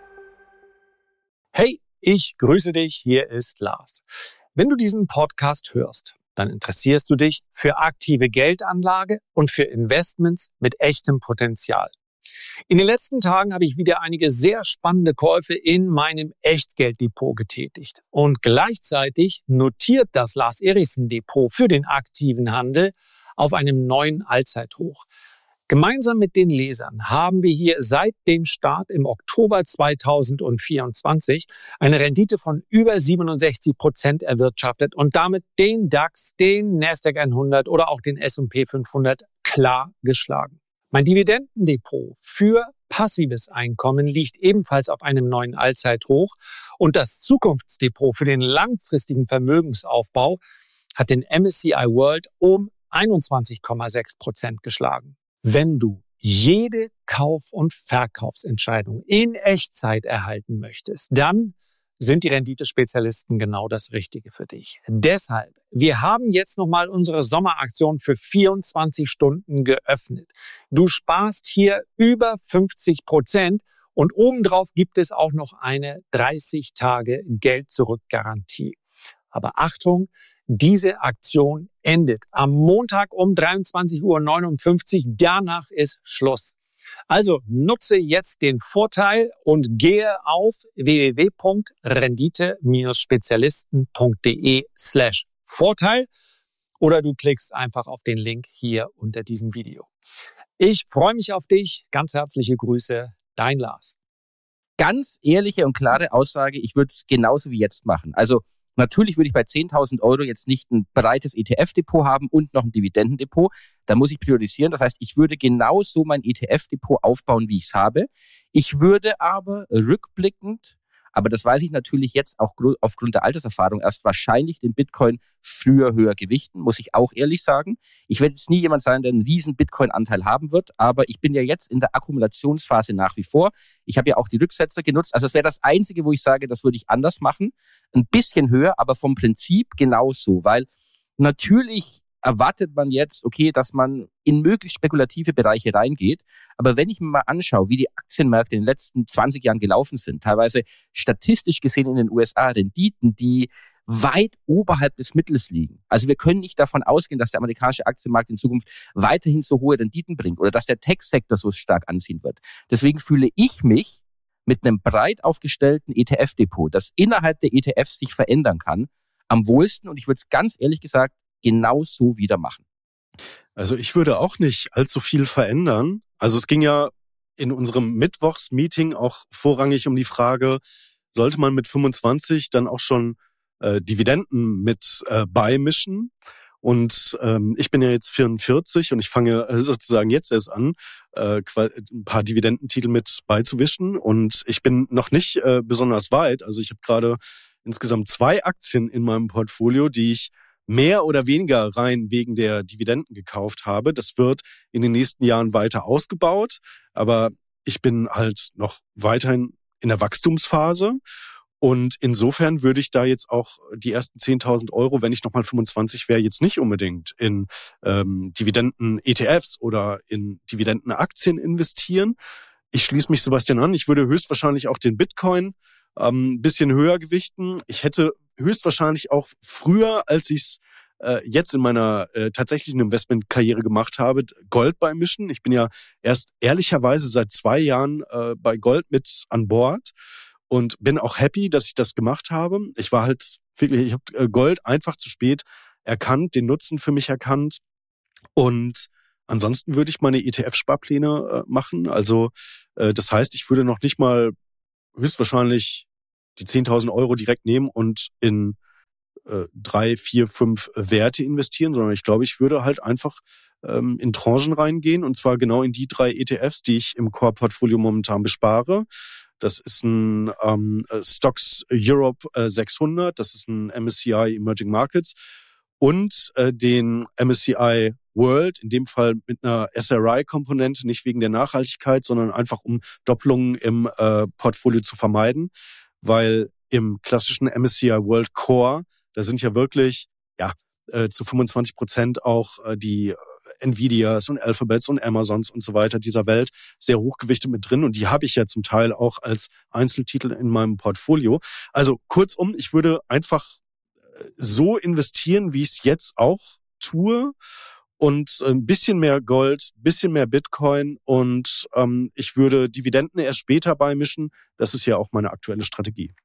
Hey, ich grüße dich, hier ist Lars. Wenn du diesen Podcast hörst, dann interessierst du dich für aktive Geldanlage und für Investments mit echtem Potenzial. In den letzten Tagen habe ich wieder einige sehr spannende Käufe in meinem Echtgelddepot getätigt. Und gleichzeitig notiert das Lars-Erichsen-Depot für den aktiven Handel auf einem neuen Allzeithoch. Gemeinsam mit den Lesern haben wir hier seit dem Start im Oktober zweitausendvierundzwanzig eine Rendite von über siebenundsechzig Prozent erwirtschaftet und damit den DAX, den Nasdaq hundert oder auch den S und P fünfhundert klar geschlagen. Mein Dividendendepot für passives Einkommen liegt ebenfalls auf einem neuen Allzeithoch und das Zukunftsdepot für den langfristigen Vermögensaufbau hat den M S C I World um einundzwanzig Komma sechs Prozent geschlagen. Wenn du jede Kauf- und Verkaufsentscheidung in Echtzeit erhalten möchtest, dann sind die Renditespezialisten genau das Richtige für dich. Deshalb, wir haben jetzt nochmal unsere Sommeraktion für vierundzwanzig Stunden geöffnet. Du sparst hier über fünfzig Prozent und obendrauf gibt es auch noch eine dreißig Tage Geld-Zurück-Garantie. Aber Achtung, diese Aktion endet am Montag um dreiundzwanzig Uhr neunundfünfzig. Danach ist Schluss. Also nutze jetzt den Vorteil und gehe auf www.rendite-spezialisten.de slash Vorteil oder du klickst einfach auf den Link hier unter diesem Video. Ich freue mich auf dich. Ganz herzliche Grüße, dein Lars. Ganz ehrliche und klare Aussage, ich würde es genauso wie jetzt machen. Also natürlich würde ich bei zehntausend Euro jetzt nicht ein breites E T F-Depot haben und noch ein Dividendendepot. Da muss ich priorisieren. Das heißt, ich würde genauso mein E T F-Depot aufbauen, wie ich es habe. Ich würde aber rückblickend, aber das weiß ich natürlich jetzt auch aufgrund der Alterserfahrung erst, wahrscheinlich den Bitcoin früher höher gewichten, muss ich auch ehrlich sagen. Ich werde jetzt nie jemand sein, der einen riesen Bitcoin-Anteil haben wird, aber ich bin ja jetzt in der Akkumulationsphase nach wie vor. Ich habe ja auch die Rücksetzer genutzt. Also es wäre das Einzige, wo ich sage, das würde ich anders machen. Ein bisschen höher, aber vom Prinzip genauso, weil natürlich erwartet man jetzt, okay, dass man in möglichst spekulative Bereiche reingeht. Aber wenn ich mir mal anschaue, wie die Aktienmärkte in den letzten zwanzig Jahren gelaufen sind, teilweise statistisch gesehen in den U S A Renditen, die weit oberhalb des Mittels liegen. Also wir können nicht davon ausgehen, dass der amerikanische Aktienmarkt in Zukunft weiterhin so hohe Renditen bringt oder dass der Tech-Sektor so stark anziehen wird. Deswegen fühle ich mich mit einem breit aufgestellten E T F-Depot, das innerhalb der E T Fs sich verändern kann, am wohlsten. Und ich würde es ganz ehrlich gesagt genau so wieder machen. Also ich würde auch nicht allzu viel verändern. Also es ging ja in unserem Mittwochsmeeting auch vorrangig um die Frage, sollte man mit fünfundzwanzig dann auch schon äh, Dividenden mit äh, beimischen? Und ähm, ich bin ja jetzt vierundvierzig und ich fange äh, sozusagen jetzt erst an, äh, ein paar Dividendentitel mit beizuwischen. Und ich bin noch nicht äh, besonders weit. Also ich habe gerade insgesamt zwei Aktien in meinem Portfolio, die ich mehr oder weniger rein wegen der Dividenden gekauft habe. Das wird in den nächsten Jahren weiter ausgebaut, aber ich bin halt noch weiterhin in der Wachstumsphase und insofern würde ich da jetzt auch die ersten zehntausend Euro, wenn ich nochmal fünfundzwanzig wäre, jetzt nicht unbedingt in ähm, Dividenden-E T Fs oder in Dividendenaktien investieren. Ich schließe mich Sebastian an. Ich würde höchstwahrscheinlich auch den Bitcoin ein ähm, bisschen höher gewichten. Ich hätte höchstwahrscheinlich auch früher, als ich es äh, jetzt in meiner äh, tatsächlichen Investmentkarriere gemacht habe, Gold beimischen. Ich bin ja erst ehrlicherweise seit zwei Jahren äh, bei Gold mit an Bord und bin auch happy, dass ich das gemacht habe. Ich war halt wirklich, ich habe äh, Gold einfach zu spät erkannt, den Nutzen für mich erkannt und ansonsten würde ich meine E T F-Sparpläne äh, machen. Also äh, das heißt, ich würde noch nicht mal höchstwahrscheinlich die zehntausend Euro direkt nehmen und in äh, drei, vier, fünf Werte investieren, sondern ich glaube, ich würde halt einfach ähm, in Tranchen reingehen und zwar genau in die drei E T Fs, die ich im Core-Portfolio momentan bespare. Das ist ein ähm, Stocks Europe äh, sechshundert, das ist ein M S C I Emerging Markets und äh, den M S C I World, in dem Fall mit einer S R I-Komponente, nicht wegen der Nachhaltigkeit, sondern einfach um Doppelungen im äh, Portfolio zu vermeiden, weil im klassischen M S C I World Core, da sind ja wirklich ja äh, zu fünfundzwanzig Prozent auch äh, die Nvidias und Alphabets und Amazons und so weiter dieser Welt sehr hochgewichtet mit drin und die habe ich ja zum Teil auch als Einzeltitel in meinem Portfolio. Also kurzum, ich würde einfach so investieren, wie ich es jetzt auch tue und ein bisschen mehr Gold, bisschen mehr Bitcoin und ähm, ich würde Dividenden erst später beimischen. Das ist ja auch meine aktuelle Strategie.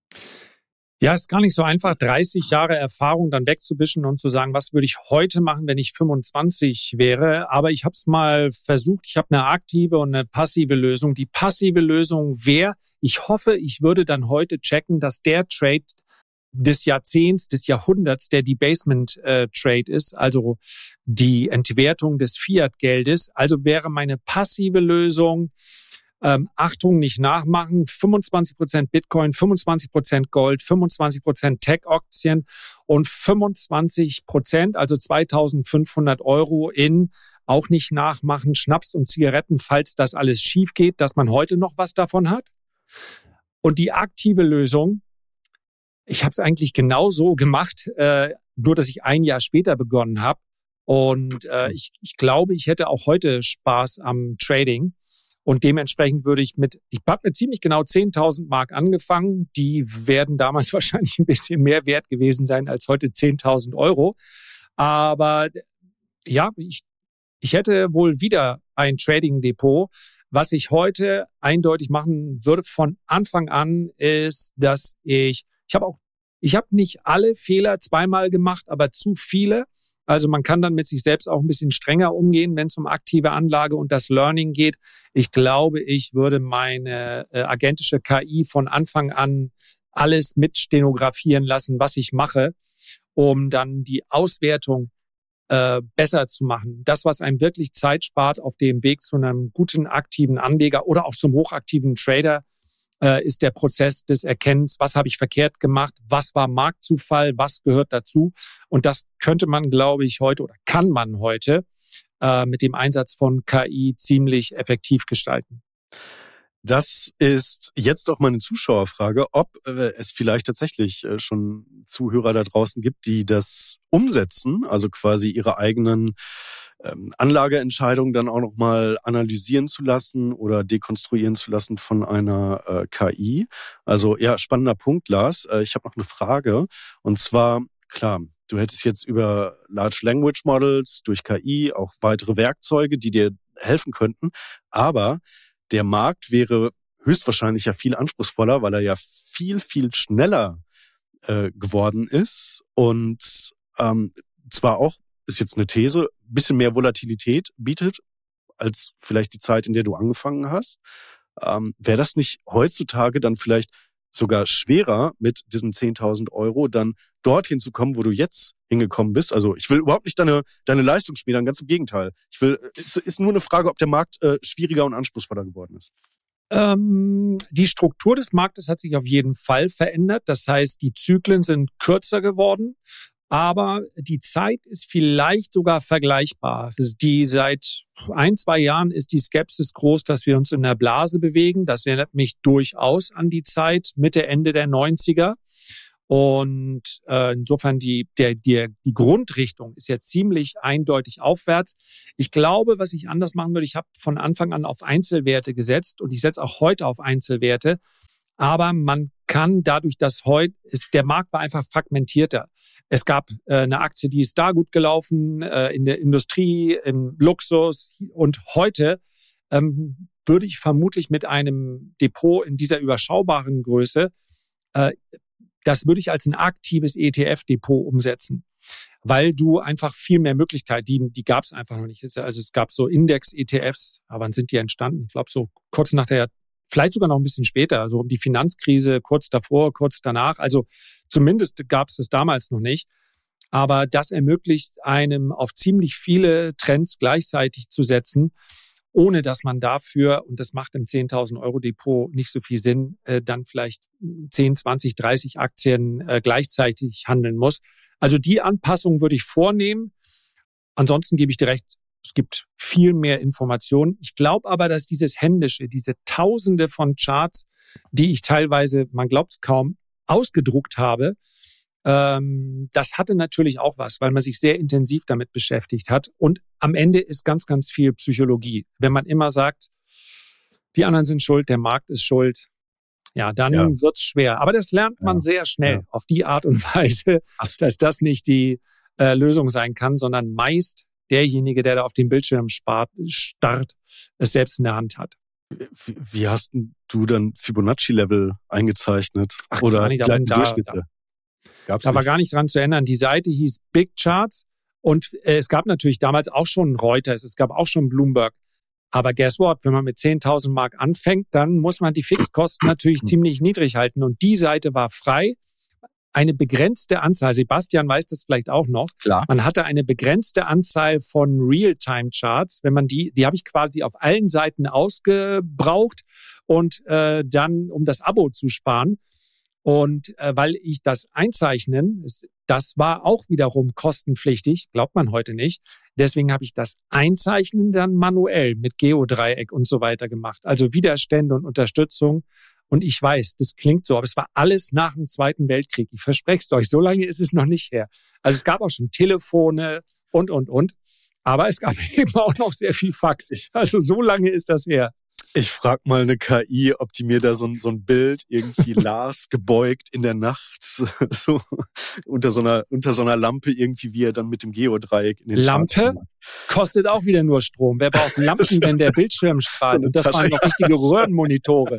Ja, ist gar nicht so einfach, dreißig Jahre Erfahrung dann wegzuwischen und zu sagen, was würde ich heute machen, wenn ich fünfundzwanzig wäre. Aber ich habe es mal versucht, ich habe eine aktive und eine passive Lösung. Die passive Lösung wäre, ich hoffe, ich würde dann heute checken, dass der Trade des Jahrzehnts, des Jahrhunderts der Debasement-Trade äh, ist, also die Entwertung des Fiat-Geldes. Also wäre meine passive Lösung, ähm, Achtung, nicht nachmachen, fünfundzwanzig Prozent Bitcoin, fünfundzwanzig Prozent Gold, fünfundzwanzig Prozent Tech-Aktien und fünfundzwanzig Prozent, also zweitausendfünfhundert Euro in, auch nicht nachmachen, Schnaps und Zigaretten, falls das alles schief geht, dass man heute noch was davon hat. Und die aktive Lösung, ich habe es eigentlich genauso gemacht, äh, nur dass ich ein Jahr später begonnen habe. Und äh, ich, ich glaube, ich hätte auch heute Spaß am Trading. Und dementsprechend würde ich mit, ich habe mit ziemlich genau zehntausend Mark angefangen. Die werden damals wahrscheinlich ein bisschen mehr wert gewesen sein als heute zehntausend Euro. Aber ja, ich, ich hätte wohl wieder ein Trading-Depot, was ich heute eindeutig machen würde von Anfang an, ist, dass ich, ich habe auch, ich habe nicht alle Fehler zweimal gemacht, aber zu viele. Also man kann dann mit sich selbst auch ein bisschen strenger umgehen, wenn es um aktive Anlage und das Learning geht. Ich glaube, ich würde meine äh, agentische K I von Anfang an alles mit stenografieren lassen, was ich mache, um dann die Auswertung äh, besser zu machen. Das, was einem wirklich Zeit spart auf dem Weg zu einem guten aktiven Anleger oder auch zum hochaktiven Trader, äh, ist der Prozess des Erkennens, was habe ich verkehrt gemacht, was war Marktzufall, was gehört dazu. Und das könnte man, glaube ich, heute oder kann man heute äh, mit dem Einsatz von K I ziemlich effektiv gestalten. Das ist jetzt auch meine Zuschauerfrage, ob äh, es vielleicht tatsächlich äh, schon Zuhörer da draußen gibt, die das umsetzen, also quasi ihre eigenen ähm, Anlageentscheidungen dann auch nochmal analysieren zu lassen oder dekonstruieren zu lassen von einer äh, K I. Also ja, spannender Punkt, Lars. Äh, ich habe noch eine Frage und zwar, klar, du hättest jetzt über Large Language Models durch K I auch weitere Werkzeuge, die dir helfen könnten, aber der Markt wäre höchstwahrscheinlich ja viel anspruchsvoller, weil er ja viel, viel schneller äh, geworden ist und ähm, zwar auch, ist jetzt eine These, ein bisschen mehr Volatilität bietet als vielleicht die Zeit, in der du angefangen hast. Ähm, wäre das nicht heutzutage dann vielleicht sogar schwerer, mit diesen zehntausend Euro dann dorthin zu kommen, wo du jetzt hingekommen bist? Also ich will überhaupt nicht deine, deine Leistung schmälern, ganz im Gegenteil. Ich will, es ist nur eine Frage, ob der Markt äh, schwieriger und anspruchsvoller geworden ist. Ähm, die Struktur des Marktes hat sich auf jeden Fall verändert. Das heißt, die Zyklen sind kürzer geworden. Aber die Zeit ist vielleicht sogar vergleichbar. Die seit ein, zwei Jahren ist die Skepsis groß, dass wir uns in der Blase bewegen. Das erinnert mich durchaus an die Zeit Mitte, Ende der neunziger. Und äh, insofern die, der, der, die Grundrichtung ist ja ziemlich eindeutig aufwärts. Ich glaube, was ich anders machen würde, ich habe von Anfang an auf Einzelwerte gesetzt und ich setze auch heute auf Einzelwerte. Aber man kann dadurch, dass heute ist, der Markt war einfach fragmentierter. Es gab äh, eine Aktie, die ist da gut gelaufen, äh, in der Industrie, im Luxus. Und heute ähm, würde ich vermutlich mit einem Depot in dieser überschaubaren Größe, äh, das würde ich als ein aktives E T F-Depot umsetzen. Weil du einfach viel mehr Möglichkeiten, die, die gab es einfach noch nicht. Also es gab so Index-E T Fs, aber wann sind die entstanden? Ich glaube so kurz nach der Vielleicht sogar noch ein bisschen später, also um die Finanzkrise kurz davor, kurz danach. Also zumindest gab es das damals noch nicht. Aber das ermöglicht einem, auf ziemlich viele Trends gleichzeitig zu setzen, ohne dass man dafür, und das macht im zehntausend Euro Depot nicht so viel Sinn, äh, dann vielleicht zehn, zwanzig, dreißig Aktien äh, gleichzeitig handeln muss. Also die Anpassung würde ich vornehmen. Ansonsten gebe ich dir recht, es gibt viel mehr Informationen. Ich glaube aber, dass dieses Händische, diese Tausende von Charts, die ich teilweise, man glaubt es kaum, ausgedruckt habe, ähm, das hatte natürlich auch was, weil man sich sehr intensiv damit beschäftigt hat. Und am Ende ist ganz, ganz viel Psychologie. Wenn man immer sagt, die anderen sind schuld, der Markt ist schuld, ja, dann ja. wird's schwer. Aber das lernt man ja. sehr schnell ja. auf die Art und Weise, dass das nicht die äh, Lösung sein kann, sondern meist derjenige, der da auf dem Bildschirm spart, starrt, es selbst in der Hand hat. Wie, wie hast du dann Fibonacci-Level eingezeichnet? Ach, oder gar nicht, da, Durchschnitte? Da, da war gar nicht dran zu ändern. Die Seite hieß Big Charts und äh, es gab natürlich damals auch schon Reuters, es gab auch schon Bloomberg. Aber guess what? Wenn man mit zehntausend Mark anfängt, dann muss man die Fixkosten natürlich ziemlich niedrig halten. Und die Seite war frei. Eine begrenzte Anzahl, Sebastian weiß das vielleicht auch noch, Klar. Man hatte eine begrenzte Anzahl von Realtime-Charts, wenn man die, die habe ich quasi auf allen Seiten ausgebraucht und äh, dann, um das Abo zu sparen. Und äh, weil ich das Einzeichnen, das war auch wiederum kostenpflichtig, glaubt man heute nicht. Deswegen habe ich das Einzeichnen dann manuell mit Geodreieck und so weiter gemacht. Also Widerstände und Unterstützung. Und ich weiß, das klingt so, aber es war alles nach dem Zweiten Weltkrieg. Ich verspreche es euch, so lange ist es noch nicht her. Also es gab auch schon Telefone und, und, und. Aber es gab eben auch noch sehr viel Fax. Also so lange ist das her. Ich frag mal eine K I, ob die mir da so ein, so ein Bild irgendwie Lars gebeugt in der Nacht, so unter so einer, unter so einer Lampe irgendwie, wie er dann mit dem Geodreieck in den Lampe kostet auch wieder nur Strom. Wer braucht Lampen, wenn der Bildschirm strahlt? Und das waren noch richtige Röhrenmonitore.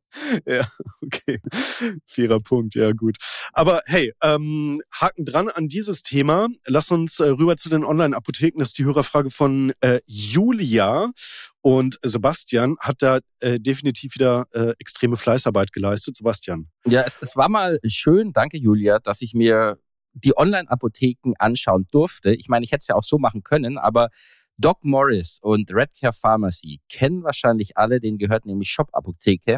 Ja, okay. Fairer Punkt, ja gut. Aber hey, ähm, Haken dran an dieses Thema. Lass uns äh, rüber zu den Online-Apotheken. Das ist die Hörerfrage von äh, Julia. Und Sebastian hat da äh, definitiv wieder äh, extreme Fleißarbeit geleistet. Sebastian. Ja, es, es war mal schön, danke Julia, dass ich mir die Online-Apotheken anschauen durfte. Ich meine, ich hätte es ja auch so machen können, aber Doc Morris und Redcare Pharmacy kennen wahrscheinlich alle, denen gehört nämlich Shop-Apotheke,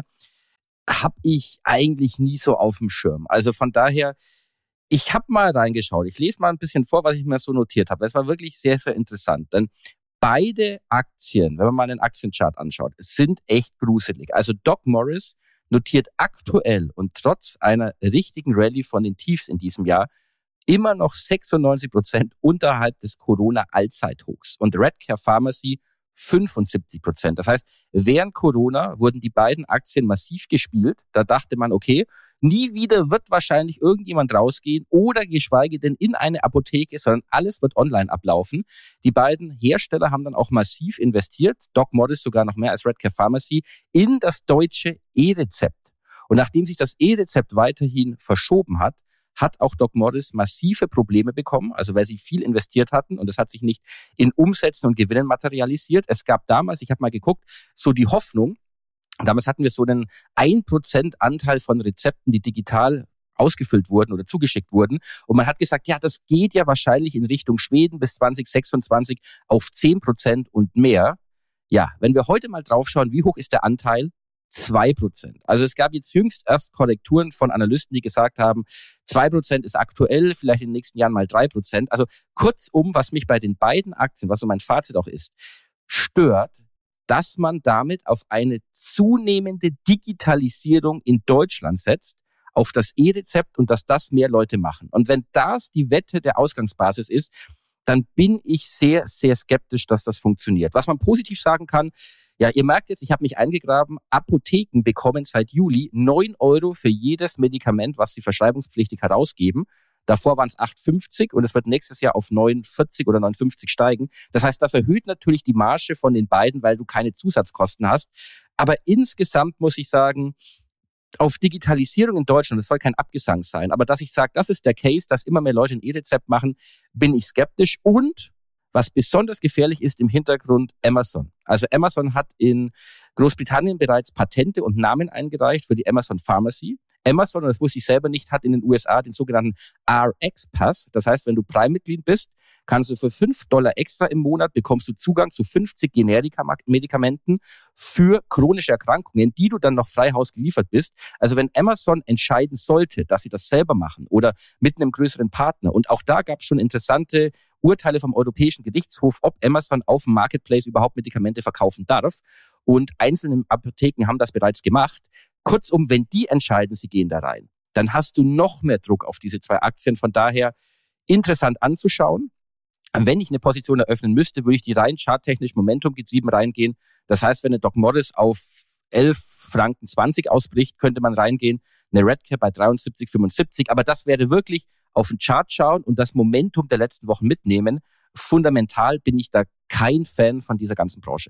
habe ich eigentlich nie so auf dem Schirm. Also von daher, ich habe mal reingeschaut. Ich lese mal ein bisschen vor, was ich mir so notiert habe. Es war wirklich sehr, sehr interessant, denn beide Aktien, wenn man mal den Aktienchart anschaut, sind echt gruselig. Also Doc Morris notiert aktuell und trotz einer richtigen Rallye von den Tiefs in diesem Jahr immer noch sechsundneunzig Prozent unterhalb des Corona-Allzeithochs und Redcare Pharmacy fünfundsiebzig Prozent. Das heißt, während Corona wurden die beiden Aktien massiv gespielt. Da dachte man, okay, nie wieder wird wahrscheinlich irgendjemand rausgehen oder geschweige denn in eine Apotheke, sondern alles wird online ablaufen. Die beiden Hersteller haben dann auch massiv investiert, Doc Morris sogar noch mehr als Redcare Pharmacy, in das deutsche E-Rezept. Und nachdem sich das E-Rezept weiterhin verschoben hat, hat auch Doc Morris massive Probleme bekommen, also weil sie viel investiert hatten und das hat sich nicht in Umsätzen und Gewinnen materialisiert. Es gab damals, ich habe mal geguckt, so die Hoffnung, damals hatten wir so einen ein Prozent Anteil von Rezepten, die digital ausgefüllt wurden oder zugeschickt wurden und man hat gesagt, ja, das geht ja wahrscheinlich in Richtung Schweden bis zwanzig sechsundzwanzig auf zehn Prozent und mehr. Ja, wenn wir heute mal draufschauen, wie hoch ist der Anteil? zwei Prozent. Also es gab jetzt jüngst erst Korrekturen von Analysten, die gesagt haben, zwei Prozent ist aktuell, vielleicht in den nächsten Jahren mal drei Prozent. Also kurzum, was mich bei den beiden Aktien, was so mein Fazit auch ist, stört, dass man damit auf eine zunehmende Digitalisierung in Deutschland setzt, auf das E-Rezept und dass das mehr Leute machen. Und wenn das die Wette der Ausgangsbasis ist, dann bin ich sehr, sehr skeptisch, dass das funktioniert. Was man positiv sagen kann, ja, ihr merkt jetzt, ich habe mich eingegraben, Apotheken bekommen seit Juli neun Euro für jedes Medikament, was sie verschreibungspflichtig herausgeben. Davor waren es acht fünfzig und es wird nächstes Jahr auf neun vierzig oder neun fünfzig steigen. Das heißt, das erhöht natürlich die Marge von den beiden, weil du keine Zusatzkosten hast. Aber insgesamt muss ich sagen, auf Digitalisierung in Deutschland, das soll kein Abgesang sein, aber dass ich sage, das ist der Case, dass immer mehr Leute ein E-Rezept machen, bin ich skeptisch. Und was besonders gefährlich ist im Hintergrund, Amazon. Also Amazon hat in Großbritannien bereits Patente und Namen eingereicht für die Amazon Pharmacy. Amazon, und das wusste ich selber nicht, hat in den U S A den sogenannten R X-Pass. Das heißt, wenn du Prime-Mitglied bist, kannst du für fünf Dollar extra im Monat bekommst du Zugang zu fünfzig Generika-Medikamenten für chronische Erkrankungen, die du dann noch frei Haus geliefert bist. Also wenn Amazon entscheiden sollte, dass sie das selber machen oder mit einem größeren Partner, und auch da gab es schon interessante Urteile vom Europäischen Gerichtshof, ob Amazon auf dem Marketplace überhaupt Medikamente verkaufen darf. Und einzelne Apotheken haben das bereits gemacht. Kurzum, wenn die entscheiden, sie gehen da rein, dann hast du noch mehr Druck auf diese zwei Aktien. Von daher interessant anzuschauen. Wenn ich eine Position eröffnen müsste, würde ich die rein charttechnisch momentumgetrieben reingehen. Das heißt, wenn eine Doc Morris auf elf Franken zwanzig ausbricht, könnte man reingehen. Eine Redcare bei dreiundsiebzig fünfundsiebzig. Aber das wäre wirklich auf den Chart schauen und das Momentum der letzten Wochen mitnehmen. Fundamental bin ich da kein Fan von dieser ganzen Branche.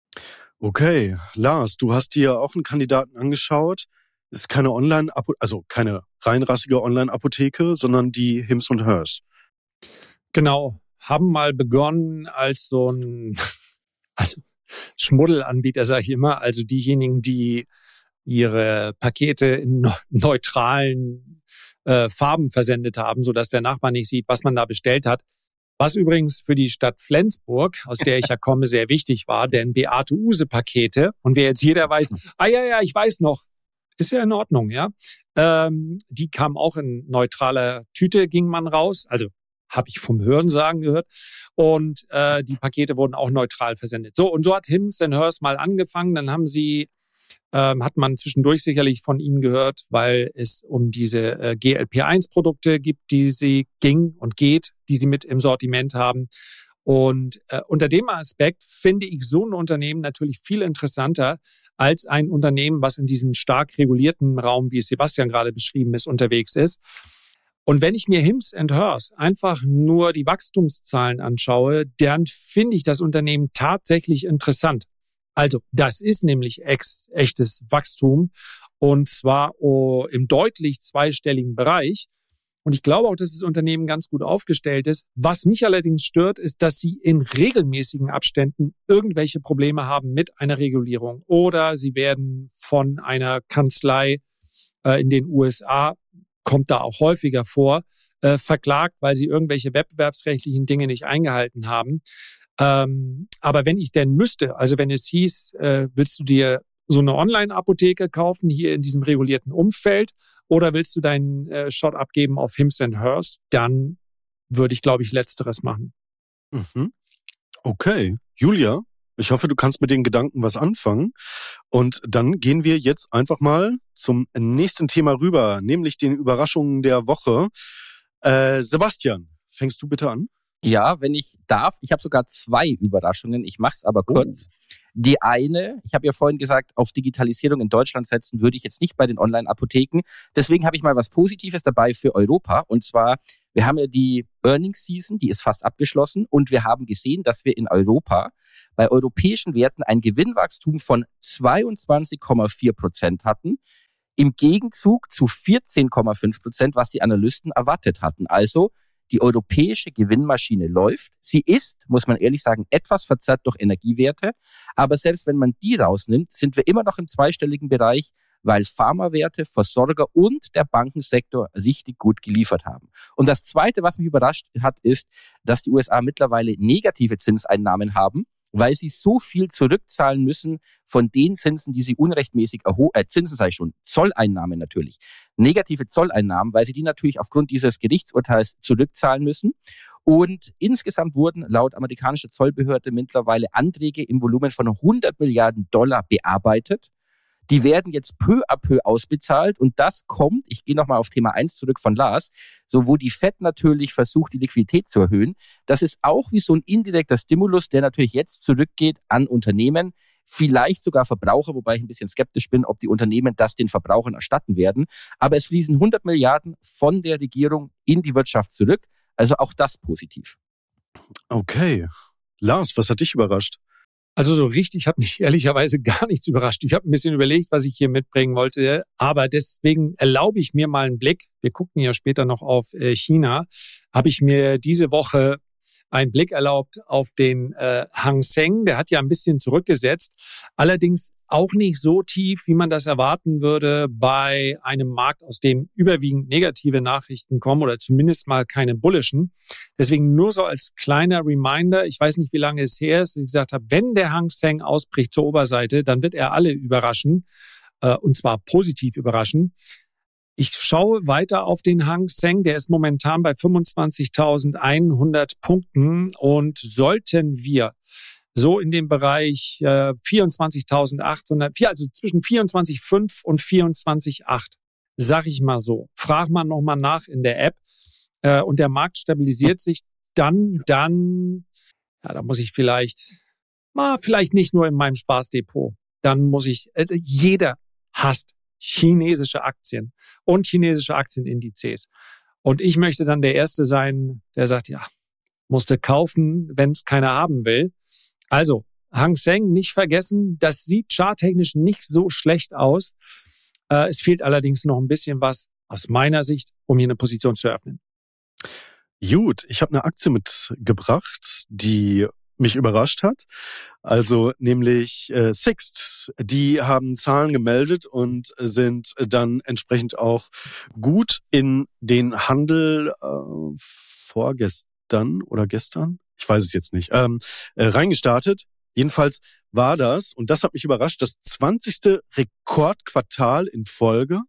Okay, Lars, du hast dir auch einen Kandidaten angeschaut. Ist keine Online, also keine reinrassige Online-Apotheke, sondern die Hims und Hers. Genau, haben mal begonnen als so ein also Schmuddelanbieter, sage ich immer, also diejenigen, die ihre Pakete in neutralen äh, Farben versendet haben, sodass der Nachbar nicht sieht, was man da bestellt hat. Was übrigens für die Stadt Flensburg, aus der ich ja komme, sehr wichtig war, denn Beate Uhse-Pakete, und wer jetzt jeder weiß, ah ja, ja, ich weiß noch, ist ja in Ordnung, ja. Ähm, die kam auch in neutraler Tüte, ging man raus, also habe ich vom Hörensagen gehört. Und äh, die Pakete wurden auch neutral versendet. So, und so hat Hims and Hers mal angefangen. Dann haben sie, ähm, hat man zwischendurch sicherlich von ihnen gehört, weil es um diese äh, G L P eins Produkte gibt, die sie ging und geht, die sie mit im Sortiment haben. Und äh, unter dem Aspekt finde ich so ein Unternehmen natürlich viel interessanter als ein Unternehmen, was in diesem stark regulierten Raum, wie es Sebastian gerade beschrieben ist, unterwegs ist. Und wenn ich mir Hims and Hers einfach nur die Wachstumszahlen anschaue, dann finde ich das Unternehmen tatsächlich interessant. Also das ist nämlich ex- echtes Wachstum und zwar oh, im deutlich zweistelligen Bereich. Und ich glaube auch, dass das Unternehmen ganz gut aufgestellt ist. Was mich allerdings stört, ist, dass sie in regelmäßigen Abständen irgendwelche Probleme haben mit einer Regulierung. Oder sie werden von einer Kanzlei äh, in den U S A, kommt da auch häufiger vor, äh, verklagt, weil sie irgendwelche wettbewerbsrechtlichen Dinge nicht eingehalten haben. Ähm, aber wenn ich denn müsste, also wenn es hieß, äh, willst du dir so eine Online-Apotheke kaufen hier in diesem regulierten Umfeld oder willst du deinen äh, Shot abgeben auf Hims and Hers, dann würde ich, glaube ich, Letzteres machen. Mhm. Okay. Julia, ich hoffe, du kannst mit den Gedanken was anfangen. Und dann gehen wir jetzt einfach mal zum nächsten Thema rüber, nämlich den Überraschungen der Woche. Äh, Sebastian, fängst du bitte an? Ja, wenn ich darf. Ich habe sogar zwei Überraschungen. Ich mache es aber kurz. Oh. Die eine, ich habe ja vorhin gesagt, auf Digitalisierung in Deutschland setzen würde ich jetzt nicht bei den Online-Apotheken. Deswegen habe ich mal was Positives dabei für Europa. Und zwar, wir haben ja die Earnings Season, die ist fast abgeschlossen. Und wir haben gesehen, dass wir in Europa bei europäischen Werten ein Gewinnwachstum von zweiundzwanzig Komma vier Prozent hatten. Im Gegenzug zu vierzehn Komma fünf Prozent, was die Analysten erwartet hatten. Also die europäische Gewinnmaschine läuft. Sie ist, muss man ehrlich sagen, etwas verzerrt durch Energiewerte. Aber selbst wenn man die rausnimmt, sind wir immer noch im zweistelligen Bereich, weil Pharmawerte, Versorger und der Bankensektor richtig gut geliefert haben. Und das Zweite, was mich überrascht hat, ist, dass die U S A mittlerweile negative Zinseinnahmen haben, weil sie so viel zurückzahlen müssen von den Zinsen, die sie unrechtmäßig erhoben, äh, Zinsen sei schon, Zolleinnahmen natürlich, negative Zolleinnahmen, weil sie die natürlich aufgrund dieses Gerichtsurteils zurückzahlen müssen. Und insgesamt wurden laut amerikanischer Zollbehörde mittlerweile Anträge im Volumen von hundert Milliarden Dollar bearbeitet. Die werden jetzt peu à peu ausbezahlt und das kommt, ich gehe nochmal auf Thema eins zurück von Lars, so wo die Fed natürlich versucht, die Liquidität zu erhöhen. Das ist auch wie so ein indirekter Stimulus, der natürlich jetzt zurückgeht an Unternehmen, vielleicht sogar Verbraucher, wobei ich ein bisschen skeptisch bin, ob die Unternehmen das den Verbrauchern erstatten werden. Aber es fließen hundert Milliarden von der Regierung in die Wirtschaft zurück, also auch das positiv. Okay. Lars, was hat dich überrascht? Also so richtig hat mich ehrlicherweise gar nichts überrascht. Ich habe ein bisschen überlegt, was ich hier mitbringen wollte, aber deswegen erlaube ich mir mal einen Blick. Wir gucken ja später noch auf China. Habe ich mir diese Woche einen Blick erlaubt auf den äh, Hang Seng. Der hat ja ein bisschen zurückgesetzt, allerdings auch nicht so tief, wie man das erwarten würde bei einem Markt, aus dem überwiegend negative Nachrichten kommen oder zumindest mal keine bullischen. Deswegen nur so als kleiner Reminder, ich weiß nicht, wie lange es her ist, ich gesagt habe, wenn der Hang Seng ausbricht zur Oberseite, dann wird er alle überraschen, äh, und zwar positiv überraschen. Ich schaue weiter auf den Hang Seng, der ist momentan bei fünfundzwanzigtausendeinhundert Punkten und sollten wir so in dem Bereich äh, vierundzwanzigtausendachthundert, also zwischen vierundzwanzig Komma fünf und vierundzwanzig Komma acht, sag ich mal so. Frag mal nochmal nach in der App äh, und der Markt stabilisiert sich dann, dann, ja, da muss ich vielleicht, mal vielleicht nicht nur in meinem Spaßdepot, dann muss ich, äh, jeder hasst chinesische Aktien und chinesische Aktienindizes. Und ich möchte dann der Erste sein, der sagt, ja, musste kaufen, wenn es keiner haben will. Also, Hang Seng nicht vergessen, das sieht charttechnisch nicht so schlecht aus. Äh, es fehlt allerdings noch ein bisschen was aus meiner Sicht, um hier eine Position zu eröffnen. Gut, ich habe eine Aktie mitgebracht, die mich überrascht hat. Also nämlich äh, Sixt. Die haben Zahlen gemeldet und sind dann entsprechend auch gut in den Handel äh, vorgestern oder gestern, ich weiß es jetzt nicht, ähm, äh, reingestartet. Jedenfalls war das, und das hat mich überrascht, das zwanzigste Rekordquartal in Folge.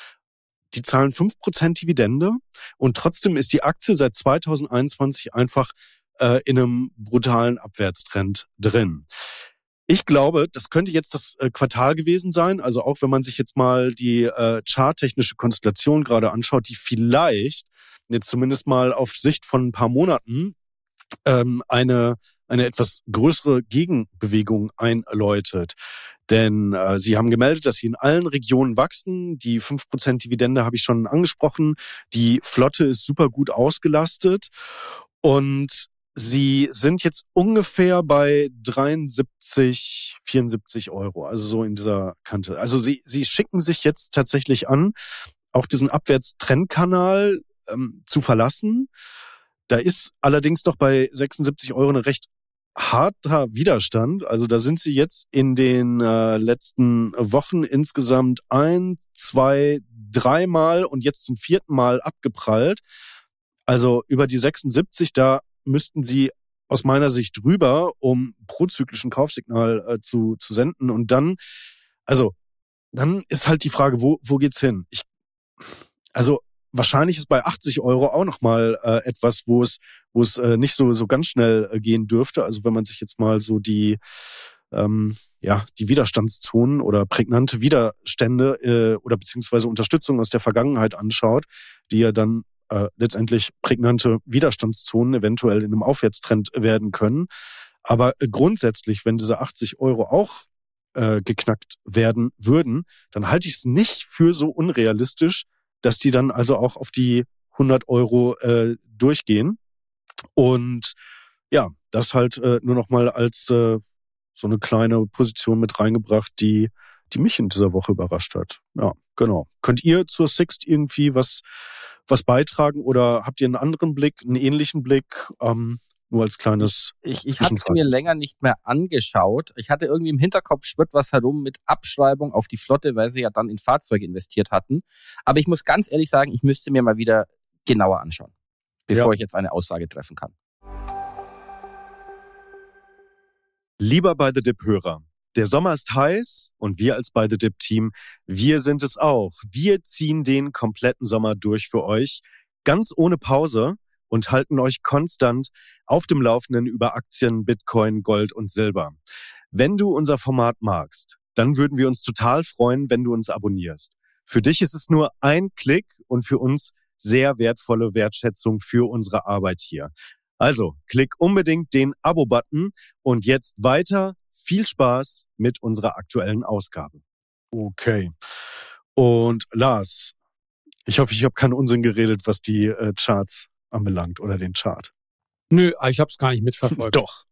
Die zahlen fünf Prozent Dividende und trotzdem ist die Aktie seit zweitausendeinundzwanzig einfach äh, in einem brutalen Abwärtstrend drin. Ich glaube, das könnte jetzt das äh, Quartal gewesen sein, also auch wenn man sich jetzt mal die äh, charttechnische Konstellation gerade anschaut, die vielleicht jetzt zumindest mal auf Sicht von ein paar Monaten ähm, eine eine etwas größere Gegenbewegung einläutet. Denn äh, sie haben gemeldet, dass sie in allen Regionen wachsen. Die fünf Prozent Dividende habe ich schon angesprochen. Die Flotte ist super gut ausgelastet. Und sie sind jetzt ungefähr bei dreiundsiebzig, vierundsiebzig Euro. Also so in dieser Kante. Also sie, sie schicken sich jetzt tatsächlich an, auch diesen Abwärtstrendkanal ähm, zu verlassen. Da ist allerdings noch bei sechsundsiebzig Euro eine recht harter Widerstand. Also da sind sie jetzt in den äh, letzten Wochen insgesamt ein, zwei, dreimal und jetzt zum vierten Mal abgeprallt. Also über die sechsundsiebzig, da müssten sie aus meiner Sicht drüber, um prozyklischen Kaufsignal äh, zu, zu senden. Und dann, also dann ist halt die Frage, wo, wo geht's hin? Ich, also wahrscheinlich ist bei achtzig Euro auch nochmal äh, etwas, wo es, wo es äh, nicht so, so ganz schnell äh, gehen dürfte. Also wenn man sich jetzt mal so die, ähm, ja, die Widerstandszonen oder prägnante Widerstände äh, oder beziehungsweise Unterstützung aus der Vergangenheit anschaut, die ja dann äh, letztendlich prägnante Widerstandszonen eventuell in einem Aufwärtstrend werden können. Aber äh, grundsätzlich, wenn diese achtzig Euro auch äh, geknackt werden würden, dann halte ich es nicht für so unrealistisch, dass die dann also auch auf die hundert Euro äh, durchgehen. Und ja, das halt äh, nur noch mal als äh, so eine kleine Position mit reingebracht, die die mich in dieser Woche überrascht hat. Ja, genau. Könnt ihr zur Sixt irgendwie was was beitragen oder habt ihr einen anderen Blick, einen ähnlichen Blick? Ähm, nur als kleines Ich, ich habe sie mir länger nicht mehr angeschaut. Ich hatte irgendwie im Hinterkopf, schwirrt was herum mit Abschreibung auf die Flotte, weil sie ja dann in Fahrzeuge investiert hatten. Aber ich muss ganz ehrlich sagen, ich müsste mir mal wieder genauer anschauen, bevor ja. ich jetzt eine Aussage treffen kann. Lieber By the Dip-Hörer, der Sommer ist heiß und wir als By the Dip-Team, wir sind es auch. Wir ziehen den kompletten Sommer durch für euch, ganz ohne Pause, und halten euch konstant auf dem Laufenden über Aktien, Bitcoin, Gold und Silber. Wenn du unser Format magst, dann würden wir uns total freuen, wenn du uns abonnierst. Für dich ist es nur ein Klick und für uns sehr wertvolle Wertschätzung für unsere Arbeit hier. Also, klick unbedingt den Abo-Button und jetzt weiter. Viel Spaß mit unserer aktuellen Ausgabe. Okay. Und Lars, ich hoffe, ich habe keinen Unsinn geredet, was die äh, Charts anbelangt oder den Chart. Nö, ich habe es gar nicht mitverfolgt. Doch.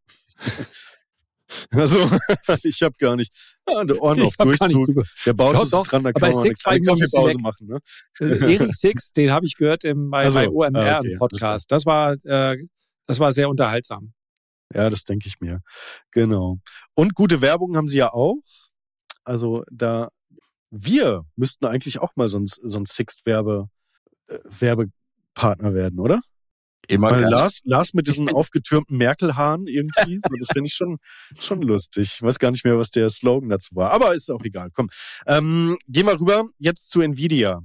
Also, ich habe gar nicht. Ah, der Ohren auf Durchzug. Der baut es dran, da kann man eine Kaffeepause machen. Ne? Erik Six, den habe ich gehört im, bei, also, bei O M R okay, im Podcast. Das war, äh, das war sehr unterhaltsam. Ja, das denke ich mir. Genau. Und gute Werbung haben sie ja auch. Also da, wir müssten eigentlich auch mal so ein, so ein Sixt-Werbe, äh, Werbepartner werden, oder? Immer Weil Lars, Lars mit diesen aufgetürmten Merkel-Haaren irgendwie, so, das finde ich schon, schon lustig. Ich weiß gar nicht mehr, was der Slogan dazu war. Aber ist auch egal. Komm, ähm, gehen wir rüber jetzt zu Nvidia.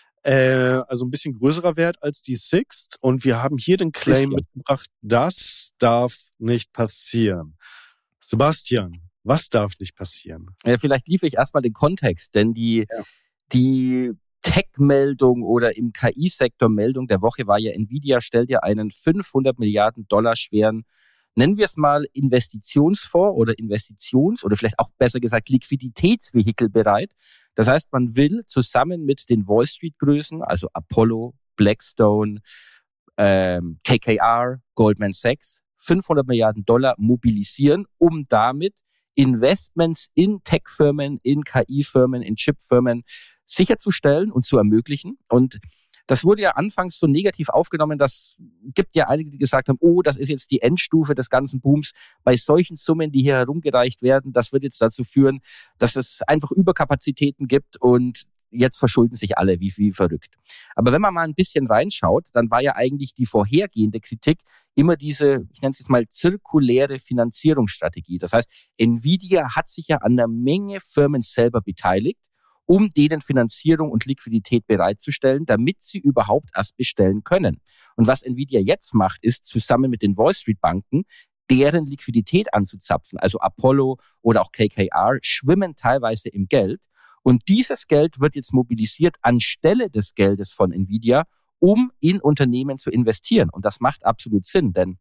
Äh, also ein bisschen größerer Wert als die Sixt. Und wir haben hier den Claim mitgebracht, das darf nicht passieren. Sebastian, was darf nicht passieren? Ja, vielleicht liefere ich erstmal den Kontext, denn die, ja. die Tech-Meldung oder im K I-Sektor Meldung der Woche war ja, Nvidia stellt ja einen fünfhundert Milliarden Dollar schweren, nennen wir es mal Investitionsfonds oder Investitions- oder vielleicht auch besser gesagt Liquiditätsvehikel bereit. Das heißt, man will zusammen mit den Wall Street-Größen, also Apollo, Blackstone, ähm, K K R, Goldman Sachs, fünfhundert Milliarden Dollar mobilisieren, um damit Investments in Tech-Firmen, in K I-Firmen, in Chip-Firmen sicherzustellen und zu ermöglichen. Und das wurde ja anfangs so negativ aufgenommen, das gibt ja einige, die gesagt haben, oh, das ist jetzt die Endstufe des ganzen Booms. Bei solchen Summen, die hier herumgereicht werden, das wird jetzt dazu führen, dass es einfach Überkapazitäten gibt und jetzt verschulden sich alle wie, wie verrückt. Aber wenn man mal ein bisschen reinschaut, dann war ja eigentlich die vorhergehende Kritik immer diese, ich nenne es jetzt mal zirkuläre Finanzierungsstrategie. Das heißt, Nvidia hat sich ja an einer Menge Firmen selber beteiligt, um denen Finanzierung und Liquidität bereitzustellen, damit sie überhaupt erst bestellen können. Und was Nvidia jetzt macht, ist zusammen mit den Wall Street Banken deren Liquidität anzuzapfen. Also Apollo oder auch K K R schwimmen teilweise im Geld. Und dieses Geld wird jetzt mobilisiert anstelle des Geldes von Nvidia, um in Unternehmen zu investieren. Und das macht absolut Sinn, denn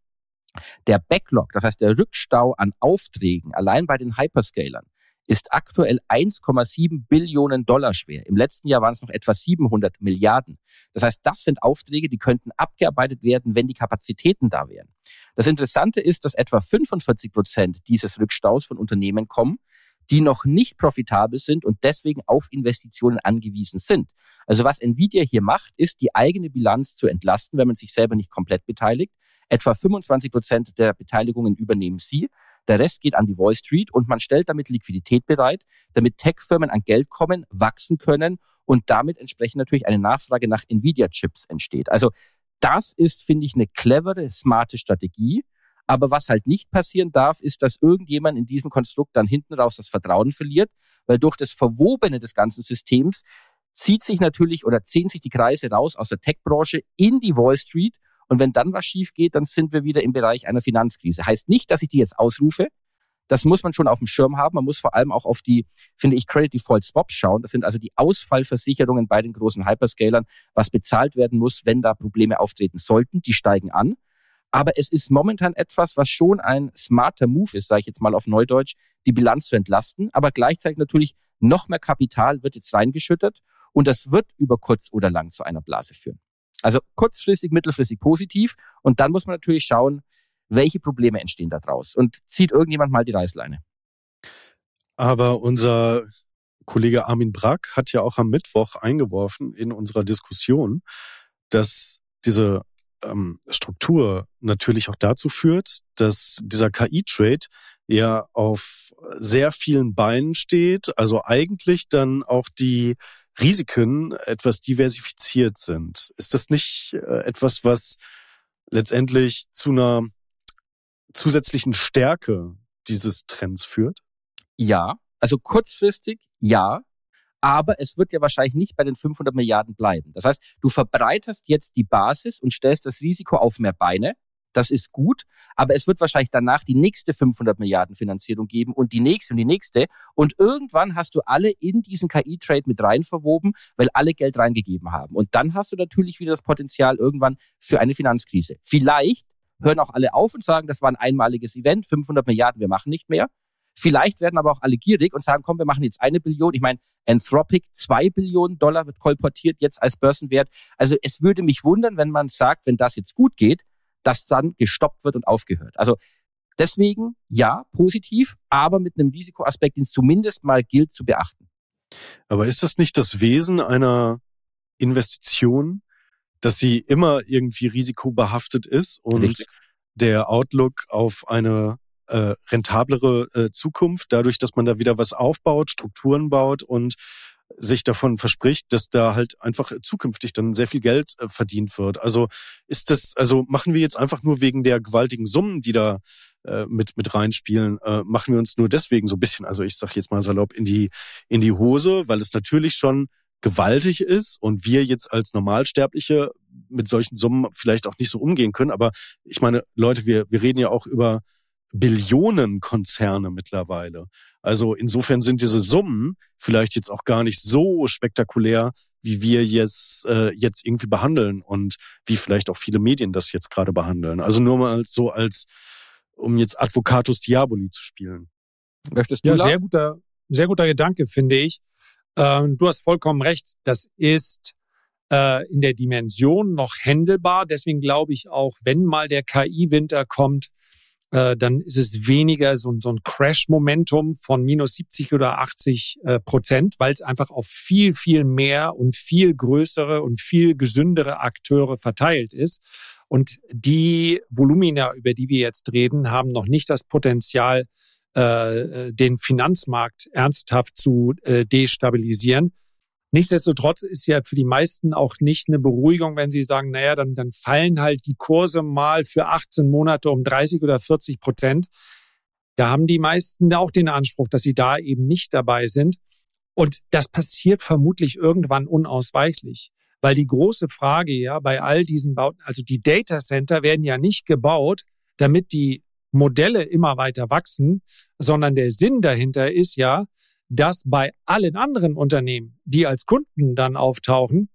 Der Backlog, das heißt der Rückstau an Aufträgen, allein bei den Hyperscalern, ist aktuell eins Komma sieben Billionen Dollar schwer. Im letzten Jahr waren es noch etwa siebenhundert Milliarden. Das heißt, das sind Aufträge, die könnten abgearbeitet werden, wenn die Kapazitäten da wären. Das Interessante ist, dass etwa fünfundvierzig Prozent dieses Rückstaus von Unternehmen kommen, die noch nicht profitabel sind und deswegen auf Investitionen angewiesen sind. Also was Nvidia hier macht, ist, die eigene Bilanz zu entlasten, wenn man sich selber nicht komplett beteiligt. Etwa fünfundzwanzig Prozent der Beteiligungen übernehmen sie. Der Rest geht an die Wall Street und man stellt damit Liquidität bereit, damit Tech-Firmen an Geld kommen, wachsen können und damit entsprechend natürlich eine Nachfrage nach Nvidia-Chips entsteht. Also das ist, finde ich, eine clevere, smarte Strategie. Aber was halt nicht passieren darf, ist, dass irgendjemand in diesem Konstrukt dann hinten raus das Vertrauen verliert, weil durch das Verwobene des ganzen Systems zieht sich natürlich oder ziehen sich die Kreise raus aus der Tech-Branche in die Wall Street. Und wenn dann was schief geht, dann sind wir wieder im Bereich einer Finanzkrise. Heißt nicht, dass ich die jetzt ausrufe. Das muss man schon auf dem Schirm haben. Man muss vor allem auch auf die, finde ich, Credit Default Swaps schauen. Das sind also die Ausfallversicherungen bei den großen Hyperscalern, was bezahlt werden muss, wenn da Probleme auftreten sollten. Die steigen an. Aber es ist momentan etwas, was schon ein smarter Move ist, sage ich jetzt mal auf Neudeutsch, die Bilanz zu entlasten. Aber gleichzeitig natürlich noch mehr Kapital wird jetzt reingeschüttet und das wird über kurz oder lang zu einer Blase führen. Also kurzfristig, mittelfristig positiv und dann muss man natürlich schauen, welche Probleme entstehen da draus und zieht irgendjemand mal die Reißleine. Aber unser Kollege Armin Brack hat ja auch am Mittwoch eingeworfen in unserer Diskussion, dass diese ähm, Struktur natürlich auch dazu führt, dass dieser K I-Trade ja auf sehr vielen Beinen steht, also eigentlich dann auch die Risiken etwas diversifiziert sind. Ist das nicht äh, etwas, was letztendlich zu einer zusätzlichen Stärke dieses Trends führt? Ja, also kurzfristig ja, aber es wird ja wahrscheinlich nicht bei den fünfhundert Milliarden bleiben. Das heißt, du verbreiterst jetzt die Basis und stellst das Risiko auf mehr Beine. Das ist gut, aber es wird wahrscheinlich danach die nächste fünfhundert Milliarden Finanzierung geben und die nächste und die nächste. Und irgendwann hast du alle in diesen K I-Trade mit rein verwoben, weil alle Geld reingegeben haben. Und dann hast du natürlich wieder das Potenzial irgendwann für eine Finanzkrise. Vielleicht hören auch alle auf und sagen, das war ein einmaliges Event, fünfhundert Milliarden, wir machen nicht mehr. Vielleicht werden aber auch alle gierig und sagen, komm, wir machen jetzt eine Billion. Ich meine, Anthropic, zwei Billionen Dollar wird kolportiert jetzt als Börsenwert. Also es würde mich wundern, wenn man sagt, wenn das jetzt gut geht, dass dann gestoppt wird und aufgehört. Also deswegen, ja, positiv, aber mit einem Risikoaspekt, den es zumindest mal gilt zu beachten. Aber ist das nicht das Wesen einer Investition, dass sie immer irgendwie risikobehaftet ist und Richtig. Der Outlook auf eine äh, rentablere äh, Zukunft, dadurch, dass man da wieder was aufbaut, Strukturen baut und sich davon verspricht, dass da halt einfach zukünftig dann sehr viel Geld äh, verdient wird. Also ist das, also machen wir jetzt einfach nur wegen der gewaltigen Summen, die da äh, mit mit reinspielen, äh, machen wir uns nur deswegen so ein bisschen, also ich sag jetzt mal salopp, in die in die Hose, weil es natürlich schon gewaltig ist und wir jetzt als Normalsterbliche mit solchen Summen vielleicht auch nicht so umgehen können. Aber ich meine, Leute, wir wir reden ja auch über Billionenkonzerne mittlerweile. Also insofern sind diese Summen vielleicht jetzt auch gar nicht so spektakulär, wie wir jetzt äh, jetzt irgendwie behandeln und wie vielleicht auch viele Medien das jetzt gerade behandeln. Also nur mal so als, um jetzt Advocatus Diaboli zu spielen. Möchtest du, Ja, Lars? sehr guter, sehr guter Gedanke, finde ich. Ähm, du hast vollkommen recht. Das ist äh, in der Dimension noch händelbar. Deswegen glaube ich auch, wenn mal der K I-Winter kommt, äh, dann ist es weniger so, so ein Crash-Momentum von minus siebzig oder achtzig äh, Prozent, weil es einfach auf viel, viel mehr und viel größere und viel gesündere Akteure verteilt ist. Und die Volumina, über die wir jetzt reden, haben noch nicht das Potenzial, äh, den Finanzmarkt ernsthaft zu äh, destabilisieren. Nichtsdestotrotz ist ja für die meisten auch nicht eine Beruhigung, wenn sie sagen, naja, dann, dann fallen halt die Kurse mal für achtzehn Monate um dreißig oder vierzig Prozent. Da haben die meisten auch den Anspruch, dass sie da eben nicht dabei sind. Und das passiert vermutlich irgendwann unausweichlich. Weil die große Frage ja bei all diesen Bauten, also die Datacenter werden ja nicht gebaut, damit die Modelle immer weiter wachsen, sondern der Sinn dahinter ist ja, dass bei allen anderen Unternehmen, die als Kunden dann auftauchen,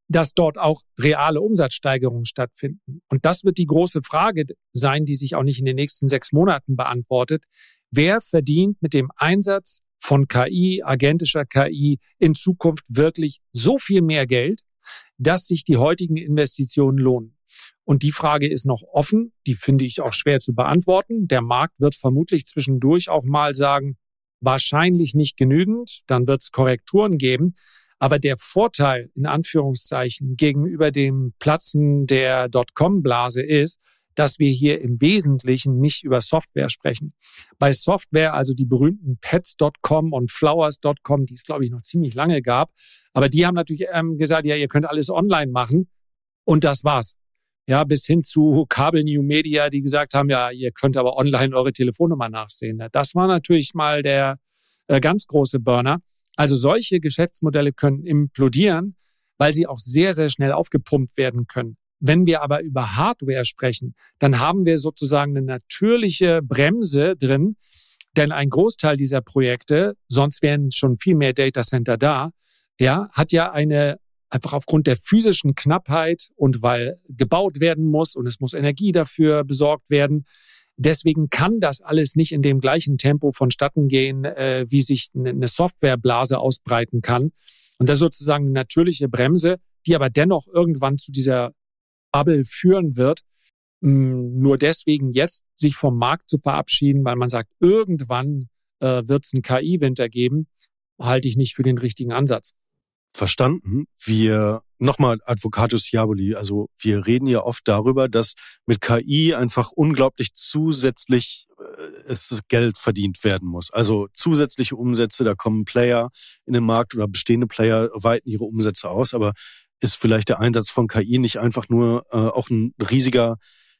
dass dort auch reale Umsatzsteigerungen stattfinden. Und das wird die große Frage sein, die sich auch nicht in den nächsten sechs Monaten beantwortet. Wer verdient mit dem Einsatz von K I, agentischer K I, in Zukunft wirklich so viel mehr Geld, dass sich die heutigen Investitionen lohnen? Und die Frage ist noch offen, die finde ich auch schwer zu beantworten. Der Markt wird vermutlich zwischendurch auch mal sagen, wahrscheinlich nicht genügend, dann wird es Korrekturen geben. Aber der Vorteil, in Anführungszeichen, gegenüber dem Platzen der Dotcom-Blase ist, dass wir hier im Wesentlichen nicht über Software sprechen. Bei Software, also die berühmten Pets Punkt com und Flowers Punkt com, die es, glaube ich, noch ziemlich lange gab, aber die haben natürlich ähm, gesagt, ja, ihr könnt alles online machen und das war's. Ja, bis hin zu Kabel New Media, die gesagt haben, ja, ihr könnt aber online eure Telefonnummer nachsehen. Das war natürlich mal der äh, ganz große Burner. Also solche Geschäftsmodelle können implodieren, weil sie auch sehr, sehr schnell aufgepumpt werden können. Wenn wir aber über Hardware sprechen, dann haben wir sozusagen eine natürliche Bremse drin, denn ein Großteil dieser Projekte, sonst wären schon viel mehr Datacenter da, ja, hat ja eine, einfach aufgrund der physischen Knappheit und weil gebaut werden muss und es muss Energie dafür besorgt werden. Deswegen kann das alles nicht in dem gleichen Tempo vonstatten gehen, äh, wie sich eine Softwareblase ausbreiten kann. Und das ist sozusagen eine natürliche Bremse, die aber dennoch irgendwann zu dieser Bubble führen wird. Mh, nur deswegen jetzt sich vom Markt zu verabschieden, weil man sagt, irgendwann äh, wird es einen K I-Winter geben, halte ich nicht für den richtigen Ansatz. Verstanden. Wir, nochmal Advocatus Diaboli, also wir reden ja oft darüber, dass mit K I einfach unglaublich zusätzlich äh, es Geld verdient werden muss. Also zusätzliche Umsätze, da kommen Player in den Markt oder bestehende Player weiten ihre Umsätze aus, aber ist vielleicht der Einsatz von K I nicht einfach nur äh, auch ein riesiger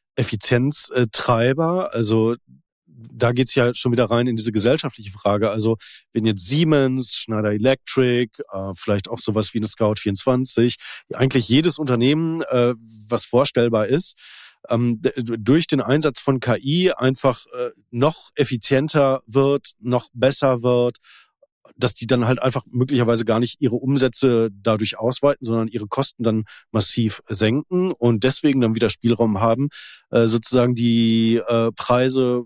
Effizienztreiber? Also da geht's ja schon wieder rein in diese gesellschaftliche Frage. Also wenn jetzt Siemens, Schneider Electric, äh, vielleicht auch sowas wie eine Scout vierundzwanzig, eigentlich jedes Unternehmen, äh, was vorstellbar ist, ähm, d- durch den Einsatz von K I einfach äh, noch effizienter wird, noch besser wird, dass die dann halt einfach möglicherweise gar nicht ihre Umsätze dadurch ausweiten, sondern ihre Kosten dann massiv senken und deswegen dann wieder Spielraum haben, äh, sozusagen die äh, Preise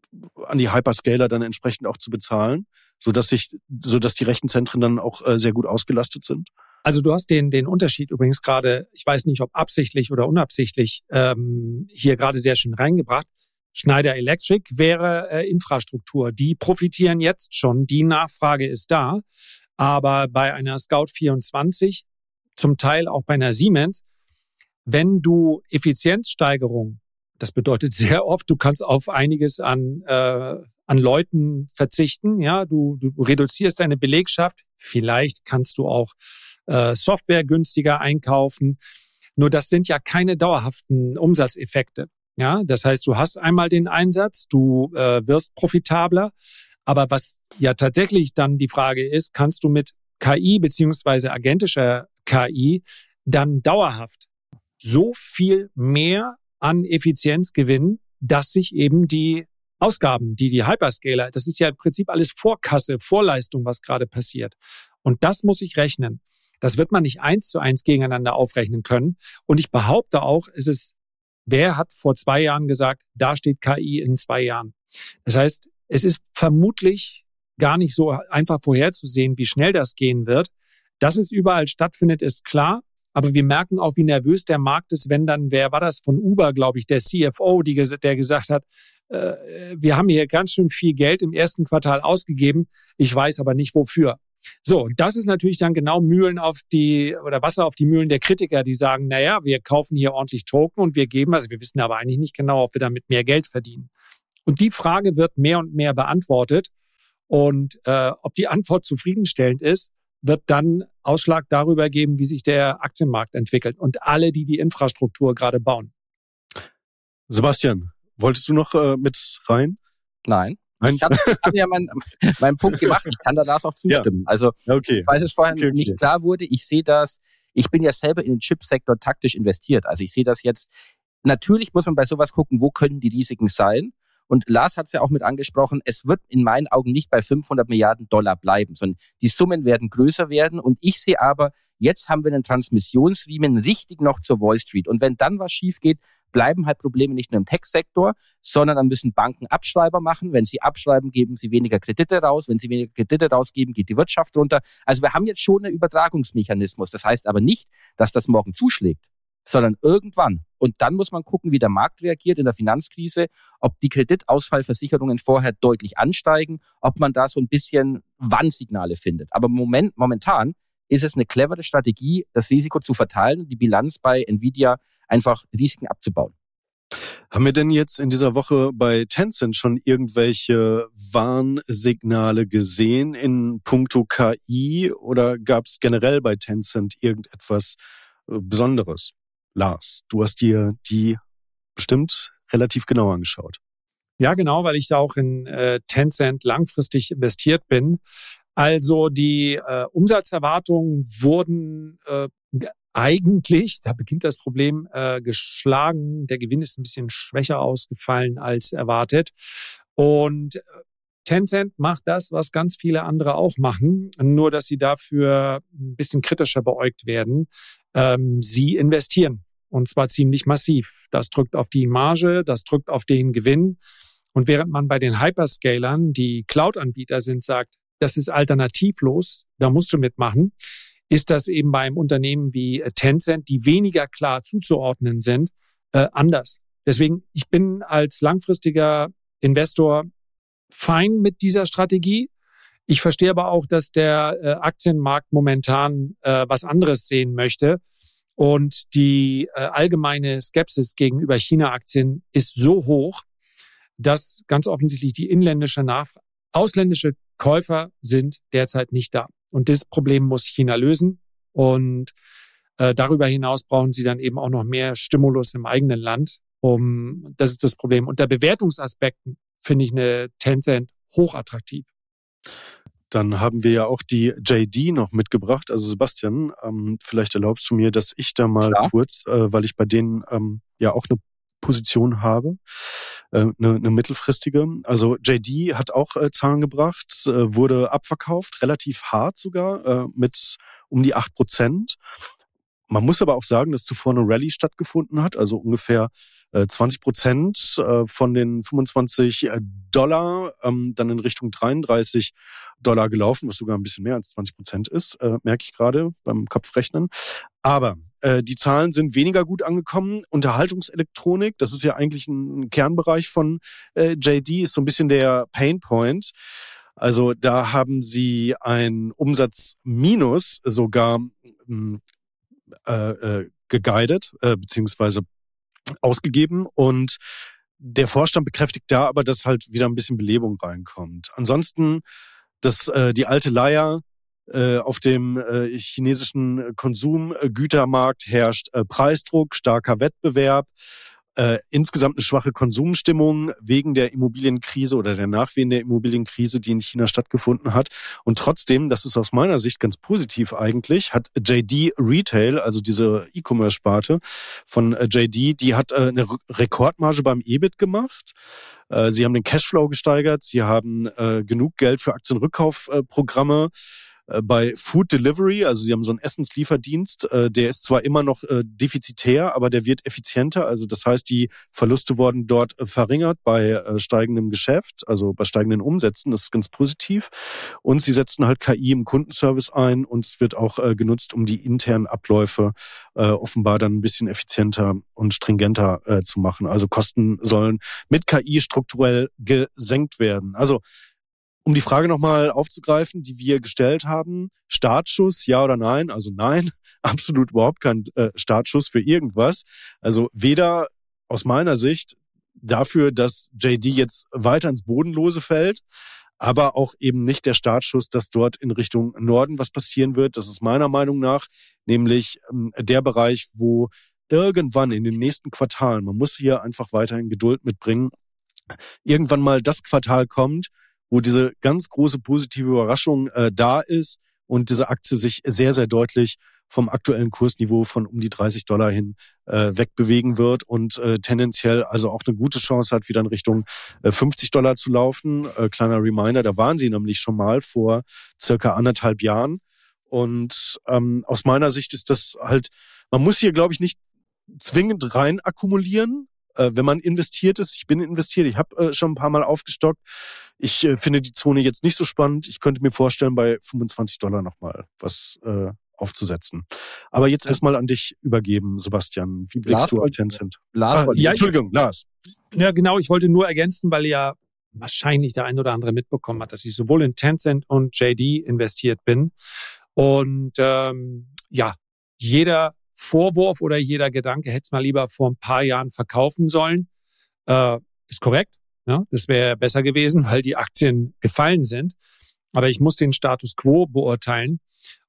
an die Hyperscaler dann entsprechend auch zu bezahlen, sodass sich, sodass die Rechenzentren dann auch äh, sehr gut ausgelastet sind? Also du hast den den Unterschied übrigens gerade, ich weiß nicht, ob absichtlich oder unabsichtlich, ähm, hier gerade sehr schön reingebracht. Schneider Electric wäre äh, Infrastruktur. Die profitieren jetzt schon, die Nachfrage ist da. Aber bei einer Scout vierundzwanzig, zum Teil auch bei einer Siemens, wenn du Effizienzsteigerung, das bedeutet sehr oft, du kannst auf einiges an äh, an Leuten verzichten. Ja, du, du reduzierst deine Belegschaft. Vielleicht kannst du auch äh, Software günstiger einkaufen. Nur das sind ja keine dauerhaften Umsatzeffekte. Ja, das heißt, du hast einmal den Einsatz, du äh, wirst profitabler. Aber was ja tatsächlich dann die Frage ist, kannst du mit K I beziehungsweise agentischer K I dann dauerhaft so viel mehr an Effizienz gewinnen, dass sich eben die Ausgaben, die die Hyperscaler, das ist ja im Prinzip alles Vorkasse, Vorleistung, was gerade passiert. Und das muss ich rechnen. Das wird man nicht eins zu eins gegeneinander aufrechnen können. Und ich behaupte auch, es ist, wer hat vor zwei Jahren gesagt, da steht K I in zwei Jahren. Das heißt, es ist vermutlich gar nicht so einfach vorherzusehen, wie schnell das gehen wird. Dass es überall stattfindet, ist klar. Aber wir merken auch, wie nervös der Markt ist, wenn dann, wer war das von Uber, glaube ich, der C F O, die, der gesagt hat, äh, wir haben hier ganz schön viel Geld im ersten Quartal ausgegeben, ich weiß aber nicht wofür. So, und das ist natürlich dann genau Mühlen auf die, oder Wasser auf die Mühlen der Kritiker, die sagen, naja, wir kaufen hier ordentlich Token und wir geben, also wir wissen aber eigentlich nicht genau, ob wir damit mehr Geld verdienen. Und die Frage wird mehr und mehr beantwortet. Und äh, ob die Antwort zufriedenstellend ist, wird dann Ausschlag darüber geben, wie sich der Aktienmarkt entwickelt und alle, die die Infrastruktur gerade bauen. Sebastian, wolltest du noch äh, mit rein? Nein. Ich hatte, ich hatte ja meinen mein Punkt gemacht. Ich kann da das auch zustimmen. Ja. Also, okay. weil es vorhin okay, okay. nicht klar wurde, ich sehe das, ich bin ja selber in den Chipsektor taktisch investiert. Also ich sehe das jetzt, natürlich muss man bei sowas gucken, wo können die Risiken sein? Und Lars hat es ja auch mit angesprochen, es wird in meinen Augen nicht bei fünfhundert Milliarden Dollar bleiben, sondern die Summen werden größer werden. Und ich sehe aber Jetzt haben wir einen Transmissionsriemen richtig noch zur Wall Street. Und wenn dann was schief geht, bleiben halt Probleme nicht nur im Tech-Sektor, sondern dann müssen Banken Abschreiber machen. Wenn sie abschreiben, geben sie weniger Kredite raus. Wenn sie weniger Kredite rausgeben, geht die Wirtschaft runter. Also wir haben jetzt schon einen Übertragungsmechanismus. Das heißt aber nicht, dass das morgen zuschlägt, sondern irgendwann. Und dann muss man gucken, wie der Markt reagiert in der Finanzkrise, ob die Kreditausfallversicherungen vorher deutlich ansteigen, ob man da so ein bisschen Warnsignale findet. Aber Moment, momentan ist es eine clevere Strategie, das Risiko zu verteilen und die Bilanz bei Nvidia einfach Risiken abzubauen. Haben wir denn jetzt in dieser Woche bei Tencent schon irgendwelche Warnsignale gesehen in puncto K I oder gab es generell bei Tencent irgendetwas Besonderes? Lars, du hast dir die bestimmt relativ genau angeschaut. Ja, genau, weil ich da auch in äh, Tencent langfristig investiert bin. Also die äh, Umsatzerwartungen wurden äh, eigentlich, da beginnt das Problem, äh, geschlagen. Der Gewinn ist ein bisschen schwächer ausgefallen als erwartet. Und Tencent macht das, was ganz viele andere auch machen, nur dass sie dafür ein bisschen kritischer beäugt werden. Ähm, sie investieren, und zwar ziemlich massiv. Das drückt auf die Marge, das drückt auf den Gewinn. Und während man bei den Hyperscalern, die Cloud-Anbieter sind, sagt, das ist alternativlos, da musst du mitmachen, ist das eben bei einem Unternehmen wie Tencent, die weniger klar zuzuordnen sind, äh, anders. Deswegen, ich bin als langfristiger Investor fein mit dieser Strategie. Ich verstehe aber auch, dass der äh, Aktienmarkt momentan äh, was anderes sehen möchte. Und die äh, allgemeine Skepsis gegenüber China-Aktien ist so hoch, dass ganz offensichtlich die inländische Nachfrage, ausländische Käufer sind derzeit nicht da. Und das Problem muss China lösen. Und äh, darüber hinaus brauchen sie dann eben auch noch mehr Stimulus im eigenen Land. Um, das ist das Problem. Unter Bewertungsaspekten finde ich eine Tencent hochattraktiv. Dann haben wir ja auch die J D noch mitgebracht. Also Sebastian, ähm, vielleicht erlaubst du mir, dass ich da mal Klar. kurz, äh, weil ich bei denen ähm, ja auch eine Position habe, äh, eine, eine mittelfristige. Also J D hat auch äh, Zahlen gebracht, äh, wurde abverkauft, relativ hart sogar, äh, mit um die acht Prozent. Man muss aber auch sagen, dass zuvor eine Rallye stattgefunden hat, also ungefähr äh, zwanzig Prozent äh, von den fünfundzwanzig Dollar ähm, dann in Richtung dreiunddreißig Dollar gelaufen, was sogar ein bisschen mehr als zwanzig Prozent ist, äh, merke ich gerade beim Kopfrechnen. Aber äh, die Zahlen sind weniger gut angekommen. Unterhaltungselektronik, das ist ja eigentlich ein Kernbereich von äh, J D, ist so ein bisschen der Painpoint. Also da haben sie ein Umsatzminus sogar mh, Äh, äh, geguidet, äh, beziehungsweise ausgegeben. Und der Vorstand bekräftigt da aber, dass halt wieder ein bisschen Belebung reinkommt. Ansonsten, dass äh, die alte Leier, äh, auf dem äh, chinesischen Konsumgütermarkt herrscht äh, Preisdruck, starker Wettbewerb, Äh, insgesamt eine schwache Konsumstimmung wegen der Immobilienkrise oder der Nachwehen der Immobilienkrise, die in China stattgefunden hat. Und trotzdem, das ist aus meiner Sicht ganz positiv eigentlich, hat J D Retail, also diese E-Commerce-Sparte von äh, J D, die hat äh, eine Re- Rekordmarge beim E B I T gemacht. Äh, sie haben den Cashflow gesteigert, sie haben äh, genug Geld für Aktienrückkaufprogramme. Bei Food Delivery, also sie haben so einen Essenslieferdienst, der ist zwar immer noch defizitär, aber der wird effizienter. Also das heißt, die Verluste wurden dort verringert bei steigendem Geschäft, also bei steigenden Umsätzen. Das ist ganz positiv. Und sie setzen halt K I im Kundenservice ein und es wird auch genutzt, um die internen Abläufe offenbar dann ein bisschen effizienter und stringenter zu machen. Also Kosten sollen mit K I strukturell gesenkt werden. Also um die Frage nochmal aufzugreifen, die wir gestellt haben, Startschuss, ja oder nein? Also nein, absolut überhaupt kein äh, Startschuss für irgendwas. Also weder aus meiner Sicht dafür, dass J D jetzt weiter ins Bodenlose fällt, aber auch eben nicht der Startschuss, dass dort in Richtung Norden was passieren wird. Das ist meiner Meinung nach nämlich ähm, der Bereich, wo irgendwann in den nächsten Quartalen, man muss hier einfach weiterhin Geduld mitbringen, irgendwann mal das Quartal kommt, wo diese ganz große positive Überraschung äh, da ist und diese Aktie sich sehr, sehr deutlich vom aktuellen Kursniveau von um die dreißig Dollar hin äh, wegbewegen wird und äh, tendenziell also auch eine gute Chance hat, wieder in Richtung äh, fünfzig Dollar zu laufen. Äh, kleiner Reminder, da waren sie nämlich schon mal vor circa anderthalb Jahren. Und ähm, aus meiner Sicht ist das halt, man muss hier, glaube ich, nicht zwingend rein akkumulieren, äh, wenn man investiert ist. Ich bin investiert, ich habe äh, schon ein paar Mal aufgestockt. Ich äh, finde die Zone jetzt nicht so spannend. Ich könnte mir vorstellen, bei fünfundzwanzig Dollar nochmal was äh, aufzusetzen. Aber jetzt erstmal an dich übergeben, Sebastian. Wie blickst Lars, du auf Tencent? Lars, Ah, ja, Entschuldigung, Lars. Ja, genau. Ich wollte nur ergänzen, weil ja wahrscheinlich der ein oder andere mitbekommen hat, dass ich sowohl in Tencent und J D investiert bin. Und ähm, ja, jeder Vorwurf oder jeder Gedanke hätte es mal lieber vor ein paar Jahren verkaufen sollen. Äh, ist korrekt. Ja, das wäre besser gewesen, weil die Aktien gefallen sind. Aber ich muss den Status quo beurteilen.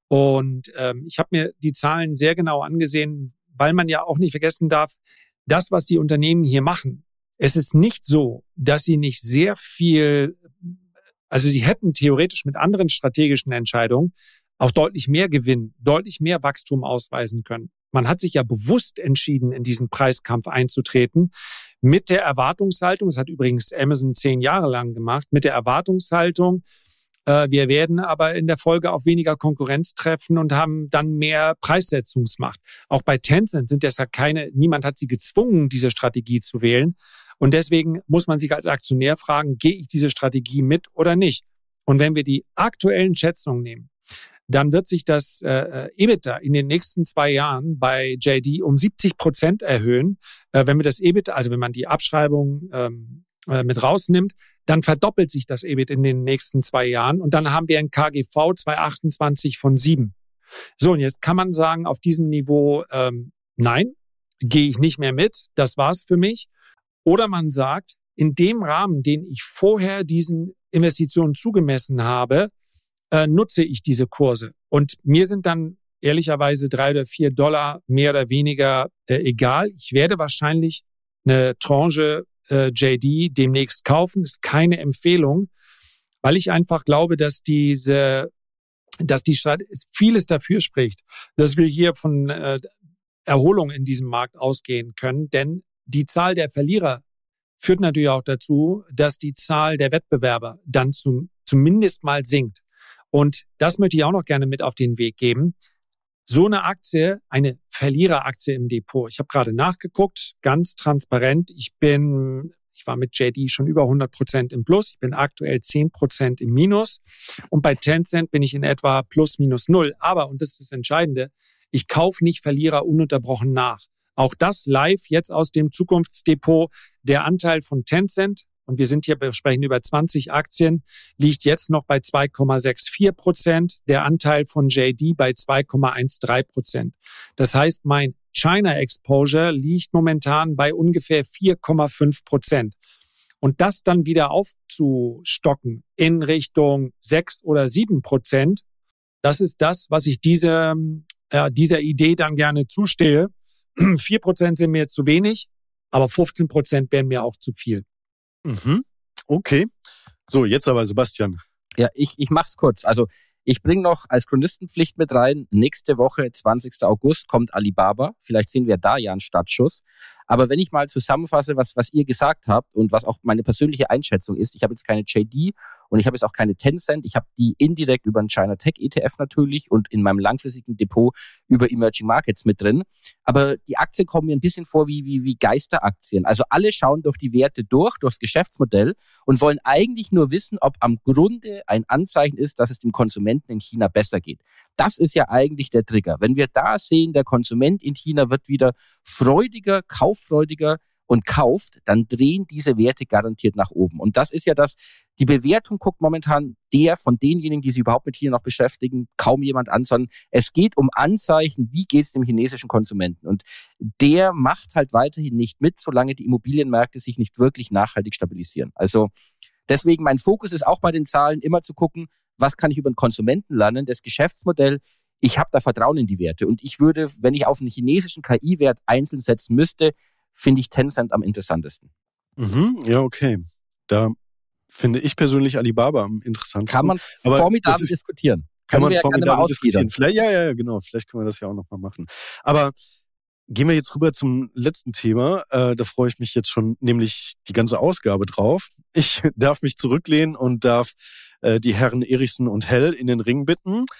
Und ähm, ich habe mir die Zahlen sehr genau angesehen, weil man ja auch nicht vergessen darf, das, was die Unternehmen hier machen, es ist nicht so, dass sie nicht sehr viel, also sie hätten theoretisch mit anderen strategischen Entscheidungen auch deutlich mehr Gewinn, deutlich mehr Wachstum ausweisen können. Man hat sich ja bewusst entschieden, in diesen Preiskampf einzutreten, mit der Erwartungshaltung, das hat übrigens Amazon zehn Jahre lang gemacht, mit der Erwartungshaltung, äh, wir werden aber in der Folge auf weniger Konkurrenz treffen und haben dann mehr Preissetzungsmacht. Auch bei Tencent sind deshalb keine, niemand hat sie gezwungen, diese Strategie zu wählen. Und deswegen muss man sich als Aktionär fragen, gehe ich diese Strategie mit oder nicht? Und wenn wir die aktuellen Schätzungen nehmen, dann wird sich das äh, EBITDA in den nächsten zwei Jahren bei J D um siebzig Prozent erhöhen. Äh, wenn wir das EBITDA, also wenn man die Abschreibung ähm, äh, mit rausnimmt, dann verdoppelt sich das E B I T in den nächsten zwei Jahren und dann haben wir ein K G V zweihundertachtundzwanzig von sieben. So, und jetzt kann man sagen, auf diesem Niveau, ähm, nein, gehe ich nicht mehr mit, das war's für mich. Oder man sagt, in dem Rahmen, den ich vorher diesen Investitionen zugemessen habe, äh, nutze ich diese Kurse. Und mir sind dann ehrlicherweise drei oder vier Dollar mehr oder weniger äh, egal. Ich werde wahrscheinlich eine Tranche äh, J D demnächst kaufen. Ist keine Empfehlung, weil ich einfach glaube, dass diese, dass die Stadt vieles dafür spricht, dass wir hier von äh, Erholung in diesem Markt ausgehen können. Denn die Zahl der Verlierer führt natürlich auch dazu, dass die Zahl der Wettbewerber dann zum, zumindest mal sinkt. Und das möchte ich auch noch gerne mit auf den Weg geben. So eine Aktie, eine Verliereraktie im Depot. Ich habe gerade nachgeguckt, ganz transparent. Ich bin, ich war mit J D schon über hundert Prozent im Plus. Ich bin aktuell zehn Prozent im Minus. Und bei Tencent bin ich in etwa plus minus null. Aber, und das ist das Entscheidende, ich kaufe nicht Verlierer ununterbrochen nach. Auch das live jetzt aus dem Zukunftsdepot. Der Anteil von Tencent, und wir sind hier, wir sprechen über zwanzig Aktien, liegt jetzt noch bei zwei Komma vierundsechzig Prozent. Der Anteil von J D bei zwei Komma dreizehn Prozent. Das heißt, mein China Exposure liegt momentan bei ungefähr vier Komma fünf Prozent. Und das dann wieder aufzustocken in Richtung sechs oder sieben Prozent, das ist das, was ich diese, äh, dieser Idee dann gerne zustehe. vier Prozent sind mir zu wenig, aber fünfzehn Prozent wären mir auch zu viel. Mhm. Okay. So, jetzt aber Sebastian. Ja, ich, ich mach's kurz. Also ich bringe noch als Chronistenpflicht mit rein, nächste Woche, zwanzigsten August, kommt Alibaba. Vielleicht sehen wir da ja einen Startschuss. Aber wenn ich mal zusammenfasse, was, was ihr gesagt habt und was auch meine persönliche Einschätzung ist, ich habe jetzt keine J D und ich habe jetzt auch keine Tencent, ich habe die indirekt über einen China Tech E T F natürlich und in meinem langfristigen Depot über Emerging Markets mit drin. Aber die Aktien kommen mir ein bisschen vor wie, wie, wie Geisteraktien. Also alle schauen durch die Werte durch, durchs Geschäftsmodell und wollen eigentlich nur wissen, ob am Grunde ein Anzeichen ist, dass es dem Konsumenten in China besser geht. Das ist ja eigentlich der Trigger. Wenn wir da sehen, der Konsument in China wird wieder freudiger, kauffreudiger und kauft, dann drehen diese Werte garantiert nach oben. Und das ist ja das, die Bewertung guckt momentan der von denjenigen, die sich überhaupt mit China noch beschäftigen, kaum jemand an, sondern es geht um Anzeichen, wie geht es dem chinesischen Konsumenten. Und der macht halt weiterhin nicht mit, solange die Immobilienmärkte sich nicht wirklich nachhaltig stabilisieren. Also deswegen mein Fokus ist auch bei den Zahlen immer zu gucken, was kann ich über den Konsumenten lernen, das Geschäftsmodell. Ich habe da Vertrauen in die Werte. Und ich würde, wenn ich auf einen chinesischen K I-Wert einzeln setzen müsste, finde ich Tencent am interessantesten. Mhm, ja, okay. Da finde ich persönlich Alibaba am interessantesten. Kann man formidabel diskutieren. Kann man formidabel diskutieren. Vielleicht, ja, ja, genau. Vielleicht können wir das ja auch nochmal machen. Aber gehen wir jetzt rüber zum letzten Thema. Äh, da freue ich mich jetzt schon, nämlich die ganze Ausgabe drauf. Ich darf mich zurücklehnen und darf äh, die Herren Erichsen und Hell in den Ring bitten.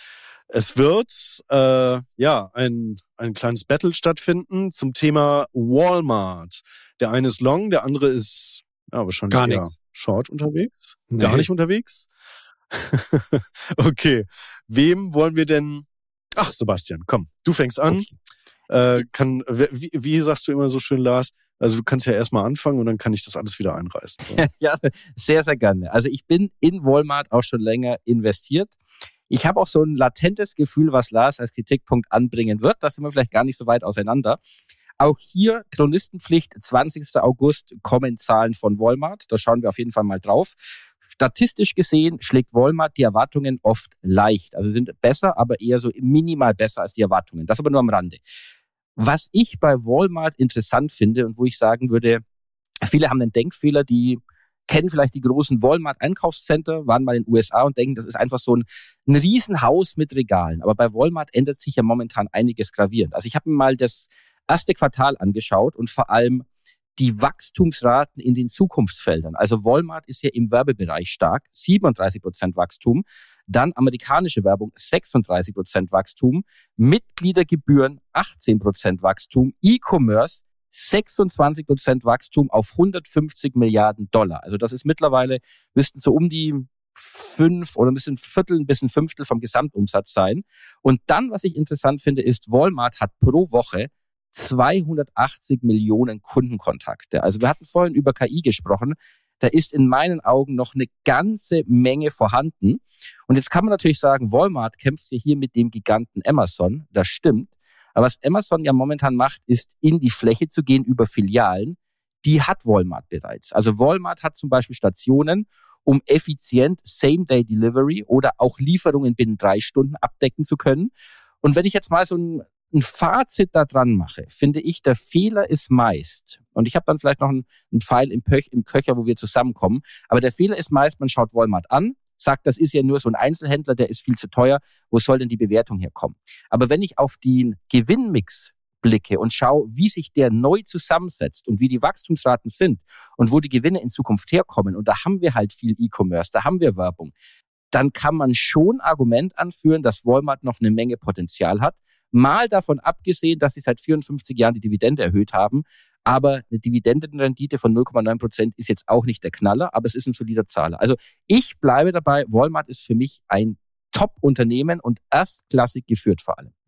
Es wird äh, ja ein, ein kleines Battle stattfinden zum Thema Walmart. Der eine ist long, der andere ist ja, wahrscheinlich Gar eher nix. short unterwegs. Nee. Gar nicht unterwegs? Okay. Wem wollen wir denn... Ach, Sebastian, komm, du fängst an. Okay. Äh, kann, wie, wie sagst du immer so schön, Lars? Also du kannst ja erstmal anfangen und dann kann ich das alles wieder einreißen. So. Ja, sehr, sehr gerne. Also ich bin in Walmart auch schon länger investiert. Ich habe auch so ein latentes Gefühl, was Lars als Kritikpunkt anbringen wird. Da sind wir vielleicht gar nicht so weit auseinander. Auch hier Chronistenpflicht, zwanzigster August kommen Zahlen von Walmart. Da schauen wir auf jeden Fall mal drauf. Statistisch gesehen schlägt Walmart die Erwartungen oft leicht. Also sind besser, aber eher so minimal besser als die Erwartungen. Das aber nur am Rande. Was ich bei Walmart interessant finde und wo ich sagen würde, viele haben einen Denkfehler, die kennen vielleicht die großen Walmart-Einkaufscenter, waren mal in den U S A und denken, das ist einfach so ein, ein Riesenhaus mit Regalen. Aber bei Walmart ändert sich ja momentan einiges gravierend. Also ich habe mir mal das erste Quartal angeschaut und vor allem die Wachstumsraten in den Zukunftsfeldern. Also Walmart ist ja im Werbebereich stark, siebenunddreißig Prozent Wachstum. Dann amerikanische Werbung, sechsunddreißig Prozent Wachstum. Mitgliedergebühren, achtzehn Prozent Wachstum. E-Commerce, sechsundzwanzig Prozent Wachstum auf hundertfünfzig Milliarden Dollar. Also das ist mittlerweile, müssten so um die fünf oder ein bisschen Viertel, ein bisschen Fünftel vom Gesamtumsatz sein. Und dann, was ich interessant finde, ist, Walmart hat pro Woche zweihundertachtzig Millionen Kundenkontakte. Also wir hatten vorhin über K I gesprochen. Da ist in meinen Augen noch eine ganze Menge vorhanden. Und jetzt kann man natürlich sagen, Walmart kämpft ja hier mit dem Giganten Amazon. Das stimmt. Aber was Amazon ja momentan macht, ist in die Fläche zu gehen über Filialen. Die hat Walmart bereits. Also Walmart hat zum Beispiel Stationen, um effizient Same-Day-Delivery oder auch Lieferungen binnen drei Stunden abdecken zu können. Und wenn ich jetzt mal so ein ein Fazit da dran mache, finde ich, der Fehler ist meist, und ich habe dann vielleicht noch einen, einen Pfeil im, Pöch, im Köcher, wo wir zusammenkommen, aber der Fehler ist meist, man schaut Walmart an, sagt, das ist ja nur so ein Einzelhändler, der ist viel zu teuer, wo soll denn die Bewertung herkommen? Aber wenn ich auf den Gewinnmix blicke und schaue, wie sich der neu zusammensetzt und wie die Wachstumsraten sind und wo die Gewinne in Zukunft herkommen, und da haben wir halt viel E-Commerce, da haben wir Werbung, dann kann man schon Argument anführen, dass Walmart noch eine Menge Potenzial hat. Mal davon abgesehen, dass sie seit vierundfünfzig Jahren die Dividende erhöht haben. Aber eine Dividendenrendite von null Komma neun Prozent ist jetzt auch nicht der Knaller, aber es ist ein solider Zahler. Also ich bleibe dabei, Walmart ist für mich ein Top-Unternehmen und erstklassig geführt vor allem.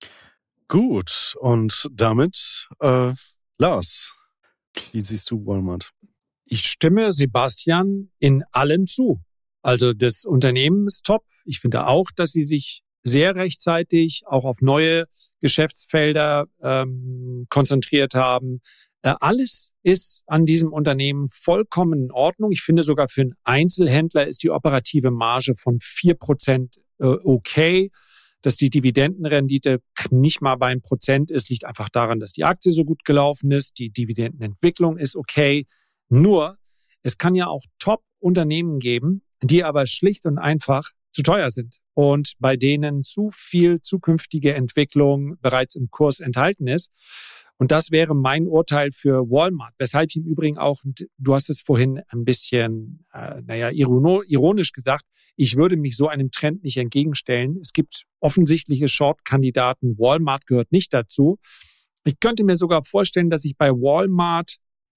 Gut, und damit, äh, Lars, wie siehst du Walmart? Ich stimme Sebastian in allem zu. Also das Unternehmen ist top. Ich finde auch, dass sie sich sehr rechtzeitig auch auf neue Geschäftsfelder ähm, konzentriert haben. Äh, alles ist an diesem Unternehmen vollkommen in Ordnung. Ich finde sogar für einen Einzelhändler ist die operative Marge von vier Prozent äh, okay. Dass die Dividendenrendite nicht mal bei einem Prozent ist, liegt einfach daran, dass die Aktie so gut gelaufen ist. Die Dividendenentwicklung ist okay. Nur, es kann ja auch Top-Unternehmen geben, die aber schlicht und einfach zu teuer sind und bei denen zu viel zukünftige Entwicklung bereits im Kurs enthalten ist. Und das wäre mein Urteil für Walmart, weshalb ich im Übrigen auch, du hast es vorhin ein bisschen, äh, naja, ironisch gesagt, ich würde mich so einem Trend nicht entgegenstellen. Es gibt offensichtliche Short-Kandidaten, Walmart gehört nicht dazu. Ich könnte mir sogar vorstellen, dass ich bei Walmart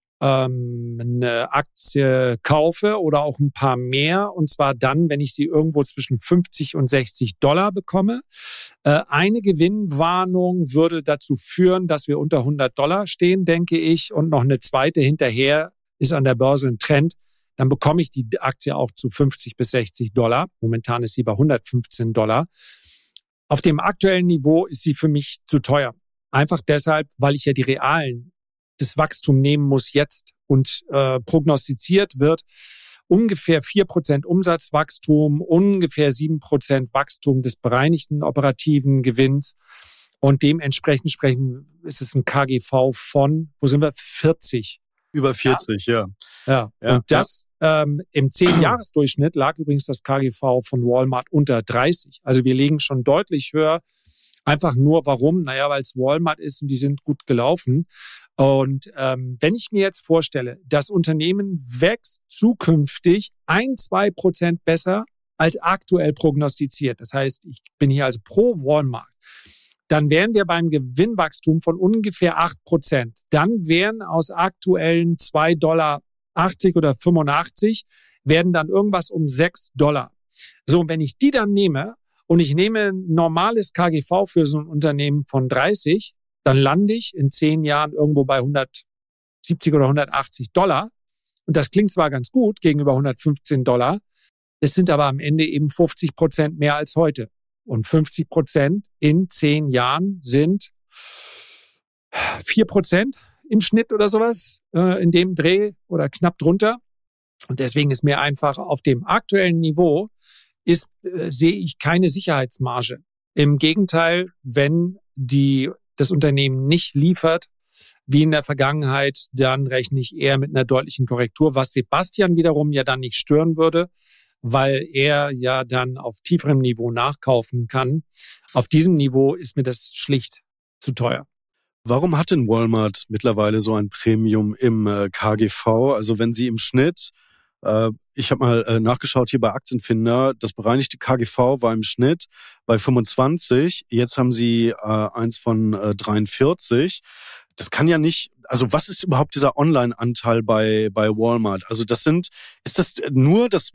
ähm, eine Aktie kaufe oder auch ein paar mehr, und zwar dann, wenn ich sie irgendwo zwischen fünfzig und sechzig Dollar bekomme. Äh, eine Gewinnwarnung würde dazu führen, dass wir unter hundert Dollar stehen, denke ich, und noch eine zweite hinterher ist an der Börse ein Trend. Dann bekomme ich die Aktie auch zu fünfzig bis sechzig Dollar. Momentan ist sie bei hundertfünfzehn Dollar. Auf dem aktuellen Niveau ist sie für mich zu teuer. Einfach deshalb, weil ich ja die realen das Wachstum nehmen muss jetzt und äh, prognostiziert wird ungefähr vier Prozent Umsatzwachstum, ungefähr sieben Prozent Wachstum des bereinigten operativen Gewinns, und dementsprechend sprechen, ist es ein K G V von, wo sind wir, vierzig. Über vierzig, ja. Ja, ja. Und das ja. ähm, im zehn-Jahres-Durchschnitt lag übrigens das K G V von Walmart unter dreißig. Also wir liegen schon deutlich höher. Einfach nur, warum? Naja, weil es Walmart ist und die sind gut gelaufen. Und ähm, wenn ich mir jetzt vorstelle, das Unternehmen wächst zukünftig ein, zwei Prozent besser als aktuell prognostiziert, das heißt, ich bin hier also pro Walmart, dann wären wir beim Gewinnwachstum von ungefähr acht Prozent. Dann wären aus aktuellen zwei Dollar achtzig oder fünfundachtzig, werden dann irgendwas um sechs Dollar. So, und wenn ich die dann nehme und ich nehme ein normales K G V für so ein Unternehmen von dreißig, dann lande ich in zehn Jahren irgendwo bei hundertsiebzig oder hundertachtzig Dollar. Und das klingt zwar ganz gut gegenüber hundertfünfzehn Dollar, es sind aber am Ende eben fünfzig Prozent mehr als heute. Und fünfzig Prozent in zehn Jahren sind vier Prozent im Schnitt oder sowas, äh, in dem Dreh oder knapp drunter. Und deswegen ist mir einfach auf dem aktuellen Niveau ist, äh, sehe ich keine Sicherheitsmarge. Im Gegenteil, wenn die, das Unternehmen nicht liefert, wie in der Vergangenheit, dann rechne ich eher mit einer deutlichen Korrektur, was Sebastian wiederum ja dann nicht stören würde, weil er ja dann auf tieferem Niveau nachkaufen kann. Auf diesem Niveau ist mir das schlicht zu teuer. Warum hat denn Walmart mittlerweile so ein Premium im äh, K G V? Also wenn Sie im Schnitt, äh, ich habe mal äh, nachgeschaut hier bei Aktienfinder, das bereinigte K G V war im Schnitt bei fünfundzwanzig, jetzt haben Sie äh, eins von äh, dreiundvierzig. Das kann ja nicht, also was ist überhaupt dieser Online-Anteil bei bei Walmart? Also das sind, ist das nur das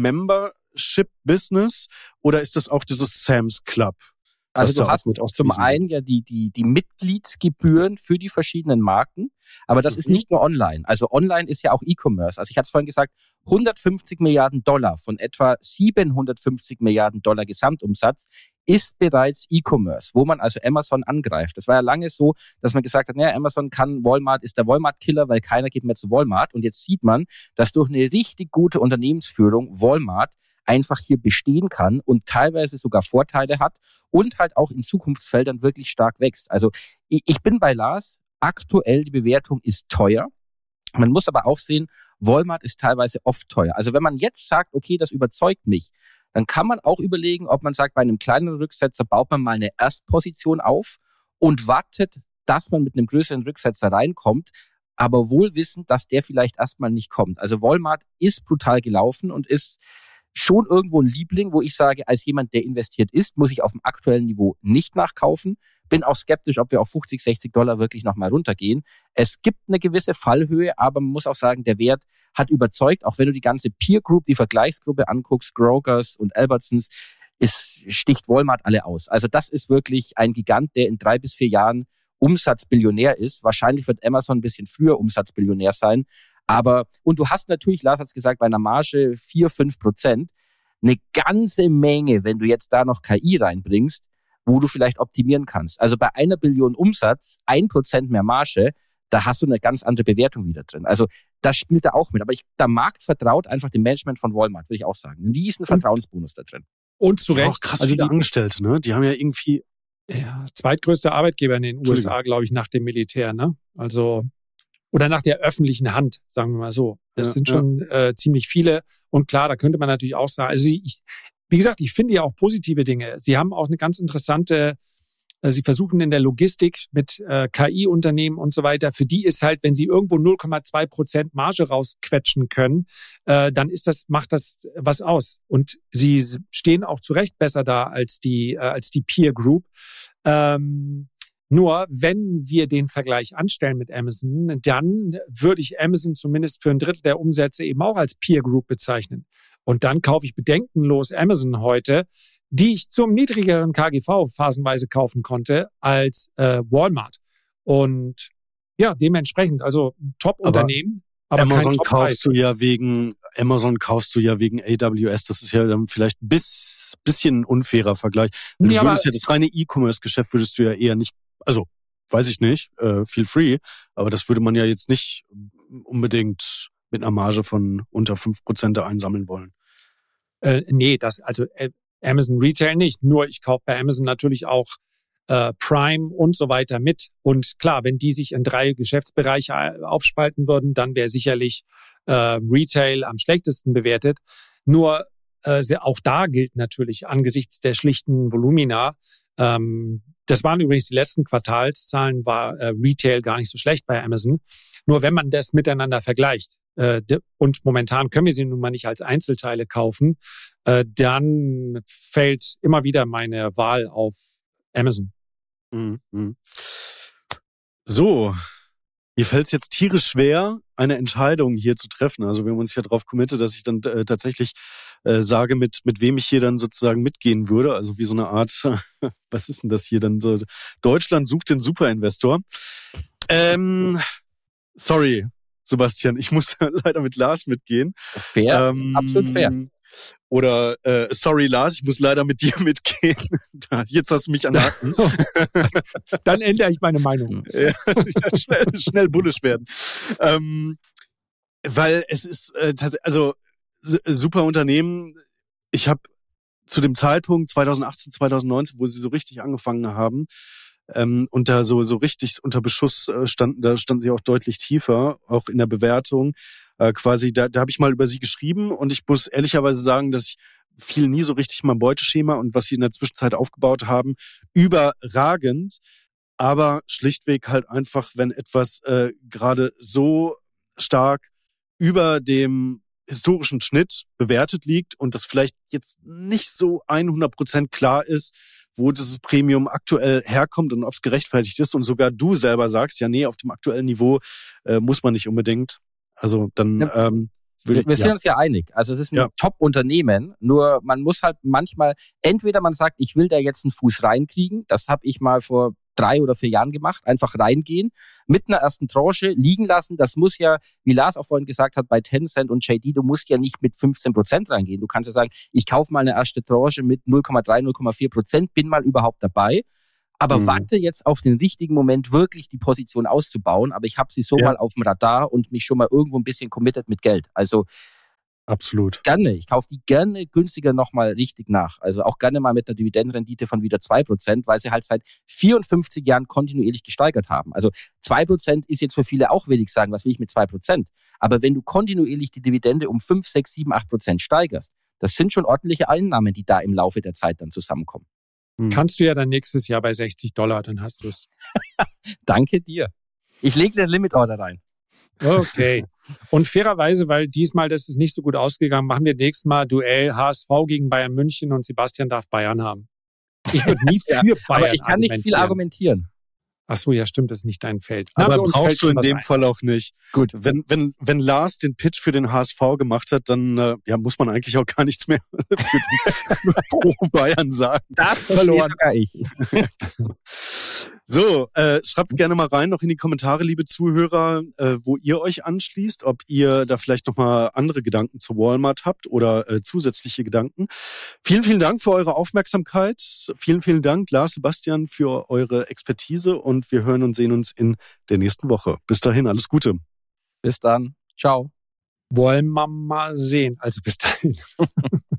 Membership-Business oder ist das auch dieses Sam's Club? Also du hast zum einen ja die, die, die Mitgliedsgebühren für die verschiedenen Marken, aber das mhm. ist nicht nur online. Also online ist ja auch E-Commerce. Also ich hatte es vorhin gesagt, hundertfünfzig Milliarden Dollar von etwa siebenhundertfünfzig Milliarden Dollar Gesamtumsatz ist bereits E-Commerce, wo man also Amazon angreift. Das war ja lange so, dass man gesagt hat, naja, Amazon kann, Walmart ist der Walmart-Killer, weil keiner geht mehr zu Walmart. Und jetzt sieht man, dass durch eine richtig gute Unternehmensführung Walmart einfach hier bestehen kann und teilweise sogar Vorteile hat und halt auch in Zukunftsfeldern wirklich stark wächst. Also ich, ich bin bei Lars, aktuell die Bewertung ist teuer. Man muss aber auch sehen, Walmart ist teilweise oft teuer. Also wenn man jetzt sagt, okay, das überzeugt mich, dann kann man auch überlegen, ob man sagt, bei einem kleineren Rücksetzer baut man mal eine Erstposition auf und wartet, dass man mit einem größeren Rücksetzer reinkommt, aber wohl wissend, dass der vielleicht erstmal nicht kommt. Also Walmart ist brutal gelaufen und ist schon irgendwo ein Liebling, wo ich sage, als jemand, der investiert ist, muss ich auf dem aktuellen Niveau nicht nachkaufen. Bin auch skeptisch, ob wir auf fünfzig, sechzig Dollar wirklich nochmal runtergehen. Es gibt eine gewisse Fallhöhe, aber man muss auch sagen, der Wert hat überzeugt, auch wenn du die ganze Peer Group, die Vergleichsgruppe anguckst, Grokers und Albertsons, ist, sticht Walmart alle aus. Also das ist wirklich ein Gigant, der in drei bis vier Jahren Umsatzbillionär ist. Wahrscheinlich wird Amazon ein bisschen früher Umsatzbillionär sein. Aber, und du hast natürlich, Lars hat es gesagt, bei einer Marge vier, fünf Prozent eine ganze Menge, wenn du jetzt da noch K I reinbringst, wo du vielleicht optimieren kannst. Also bei einer Billion Umsatz, ein Prozent mehr Marge, da hast du eine ganz andere Bewertung wieder drin. Also das spielt da auch mit. Aber ich, der Markt vertraut einfach dem Management von Walmart, würde ich auch sagen. Ein riesen Vertrauensbonus da drin. Und zu Recht. Auch krass viele Angestellte, ne? Die haben ja irgendwie... Ja, zweitgrößter Arbeitgeber in den U S A, glaube ich, nach dem Militär, ne? Also... Oder nach der öffentlichen Hand, sagen wir mal so. Das ja, sind schon ja. äh, ziemlich viele. Und klar, da könnte man natürlich auch sagen, also ich, wie gesagt, ich finde ja auch positive Dinge. Sie haben auch eine ganz interessante, äh, Sie versuchen in der Logistik mit äh, K I-Unternehmen und so weiter, für die ist halt, wenn Sie irgendwo null Komma zwei Prozent Marge rausquetschen können, äh, dann ist das, macht das was aus. Und Sie stehen auch zu Recht besser da als die, äh, als die Peer Group. Ähm, Nur wenn wir den Vergleich anstellen mit Amazon, dann würde ich Amazon zumindest für ein Drittel der Umsätze eben auch als Peer Group bezeichnen. Und dann kaufe ich bedenkenlos Amazon heute, die ich zum niedrigeren K G V phasenweise kaufen konnte als äh, Walmart. Und ja, dementsprechend, also Top-Unternehmen. Aber Amazon kaufst du ja wegen Amazon kaufst du ja wegen A W S. Das ist ja dann vielleicht ein bis, bisschen unfairer Vergleich. Du nee, würdest ja das reine E-Commerce-Geschäft würdest du ja eher nicht, also weiß ich nicht, äh, feel free, aber das würde man ja jetzt nicht unbedingt mit einer Marge von unter fünf Prozent einsammeln wollen. Äh, nee, das also äh, Amazon Retail nicht. Nur ich kaufe bei Amazon natürlich auch äh, Prime und so weiter mit. Und klar, wenn die sich in drei Geschäftsbereiche aufspalten würden, dann wäre sicherlich äh, Retail am schlechtesten bewertet. Nur äh, auch da gilt natürlich angesichts der schlichten Volumina, ähm, das waren übrigens die letzten Quartalszahlen, war äh, Retail gar nicht so schlecht bei Amazon. Nur wenn man das miteinander vergleicht, äh, de, und momentan können wir sie nun mal nicht als Einzelteile kaufen, äh, dann fällt immer wieder meine Wahl auf Amazon. Mhm. So, mir fällt es jetzt tierisch schwer, eine Entscheidung hier zu treffen. Also wir haben uns ja darauf committed, dass ich dann äh, tatsächlich äh, sage, mit mit wem ich hier dann sozusagen mitgehen würde. Also wie so eine Art, was ist denn das hier dann so? Deutschland sucht den Superinvestor. Ähm, sorry, Sebastian, ich muss leider mit Lars mitgehen. Fair, ähm, absolut fair. Oder, äh, sorry Lars, ich muss leider mit dir mitgehen. Jetzt hast du mich an der Hacken. Dann ändere ich meine Meinung. Ja, ja, schnell, schnell bullisch werden. Ähm, weil es ist äh, tatsächlich, also super Unternehmen. Ich habe zu dem Zeitpunkt zwanzig achtzehn, zwanzig neunzehn, wo sie so richtig angefangen haben, ähm, und da so so richtig unter Beschuss äh, standen, da standen sie auch deutlich tiefer, auch in der Bewertung. Äh, quasi, da, da habe ich mal über sie geschrieben und ich muss ehrlicherweise sagen, dass ich fiel nie so richtig mein Beuteschema und was sie in der Zwischenzeit aufgebaut haben, überragend, aber schlichtweg halt einfach, wenn etwas äh, gerade so stark über dem historischen Schnitt bewertet liegt und das vielleicht jetzt nicht so hundert Prozent klar ist, wo dieses Premium aktuell herkommt und ob es gerechtfertigt ist und sogar du selber sagst, ja nee, auf dem aktuellen Niveau äh, muss man nicht unbedingt. Also dann ja, ähm, würde ich, wir sind ja. uns ja einig. Also es ist ein ja. Top-Unternehmen, nur man muss halt manchmal, entweder man sagt, ich will da jetzt einen Fuß reinkriegen, das habe ich mal vor drei oder vier Jahren gemacht, einfach reingehen, mit einer ersten Tranche liegen lassen. Das muss ja, wie Lars auch vorhin gesagt hat, bei Tencent und J D, du musst ja nicht mit fünfzehn Prozent reingehen. Du kannst ja sagen, ich kaufe mal eine erste Tranche mit null Komma drei, null Komma vier Prozent, bin mal überhaupt dabei, aber mhm. warte jetzt auf den richtigen Moment, wirklich die Position auszubauen. Aber ich habe sie so ja. mal auf dem Radar und mich schon mal irgendwo ein bisschen committed mit Geld. Also absolut. Gerne. Ich kaufe die gerne günstiger nochmal richtig nach. Also auch gerne mal mit einer Dividendenrendite von wieder zwei Prozent, weil sie halt seit vierundfünfzig Jahren kontinuierlich gesteigert haben. Also zwei Prozent ist jetzt für viele auch wenig sagen, was will ich mit zwei Prozent? Aber wenn du kontinuierlich die Dividende um fünf, sechs, sieben, acht Prozent steigerst, das sind schon ordentliche Einnahmen, die da im Laufe der Zeit dann zusammenkommen. Hm. Kannst du ja dann nächstes Jahr bei sechzig Dollar, dann hast du es. Danke dir. Ich lege den Limit-Order rein. Okay. Und fairerweise, weil diesmal das ist nicht so gut ausgegangen, machen wir nächstes Mal Duell H S V gegen Bayern München und Sebastian darf Bayern haben. Ich würde nie für ja, Bayern aber ich kann nicht viel argumentieren. Ach so, ja stimmt, das ist nicht dein Feld. Aber Na, brauchst du in dem ein. Fall auch nicht. Gut. Wenn, wenn, wenn Lars den Pitch für den H S V gemacht hat, dann äh, ja, muss man eigentlich auch gar nichts mehr für den Pro Bayern sagen. Das verloren sogar ich. So, äh, schreibt's gerne mal rein, noch in die Kommentare, liebe Zuhörer, äh, wo ihr euch anschließt, ob ihr da vielleicht nochmal andere Gedanken zu Walmart habt oder äh, zusätzliche Gedanken. Vielen, vielen Dank für eure Aufmerksamkeit. Vielen, vielen Dank, Lars, Sebastian, für eure Expertise und wir hören und sehen uns in der nächsten Woche. Bis dahin, alles Gute. Bis dann. Ciao. Wollen wir mal sehen. Also bis dahin.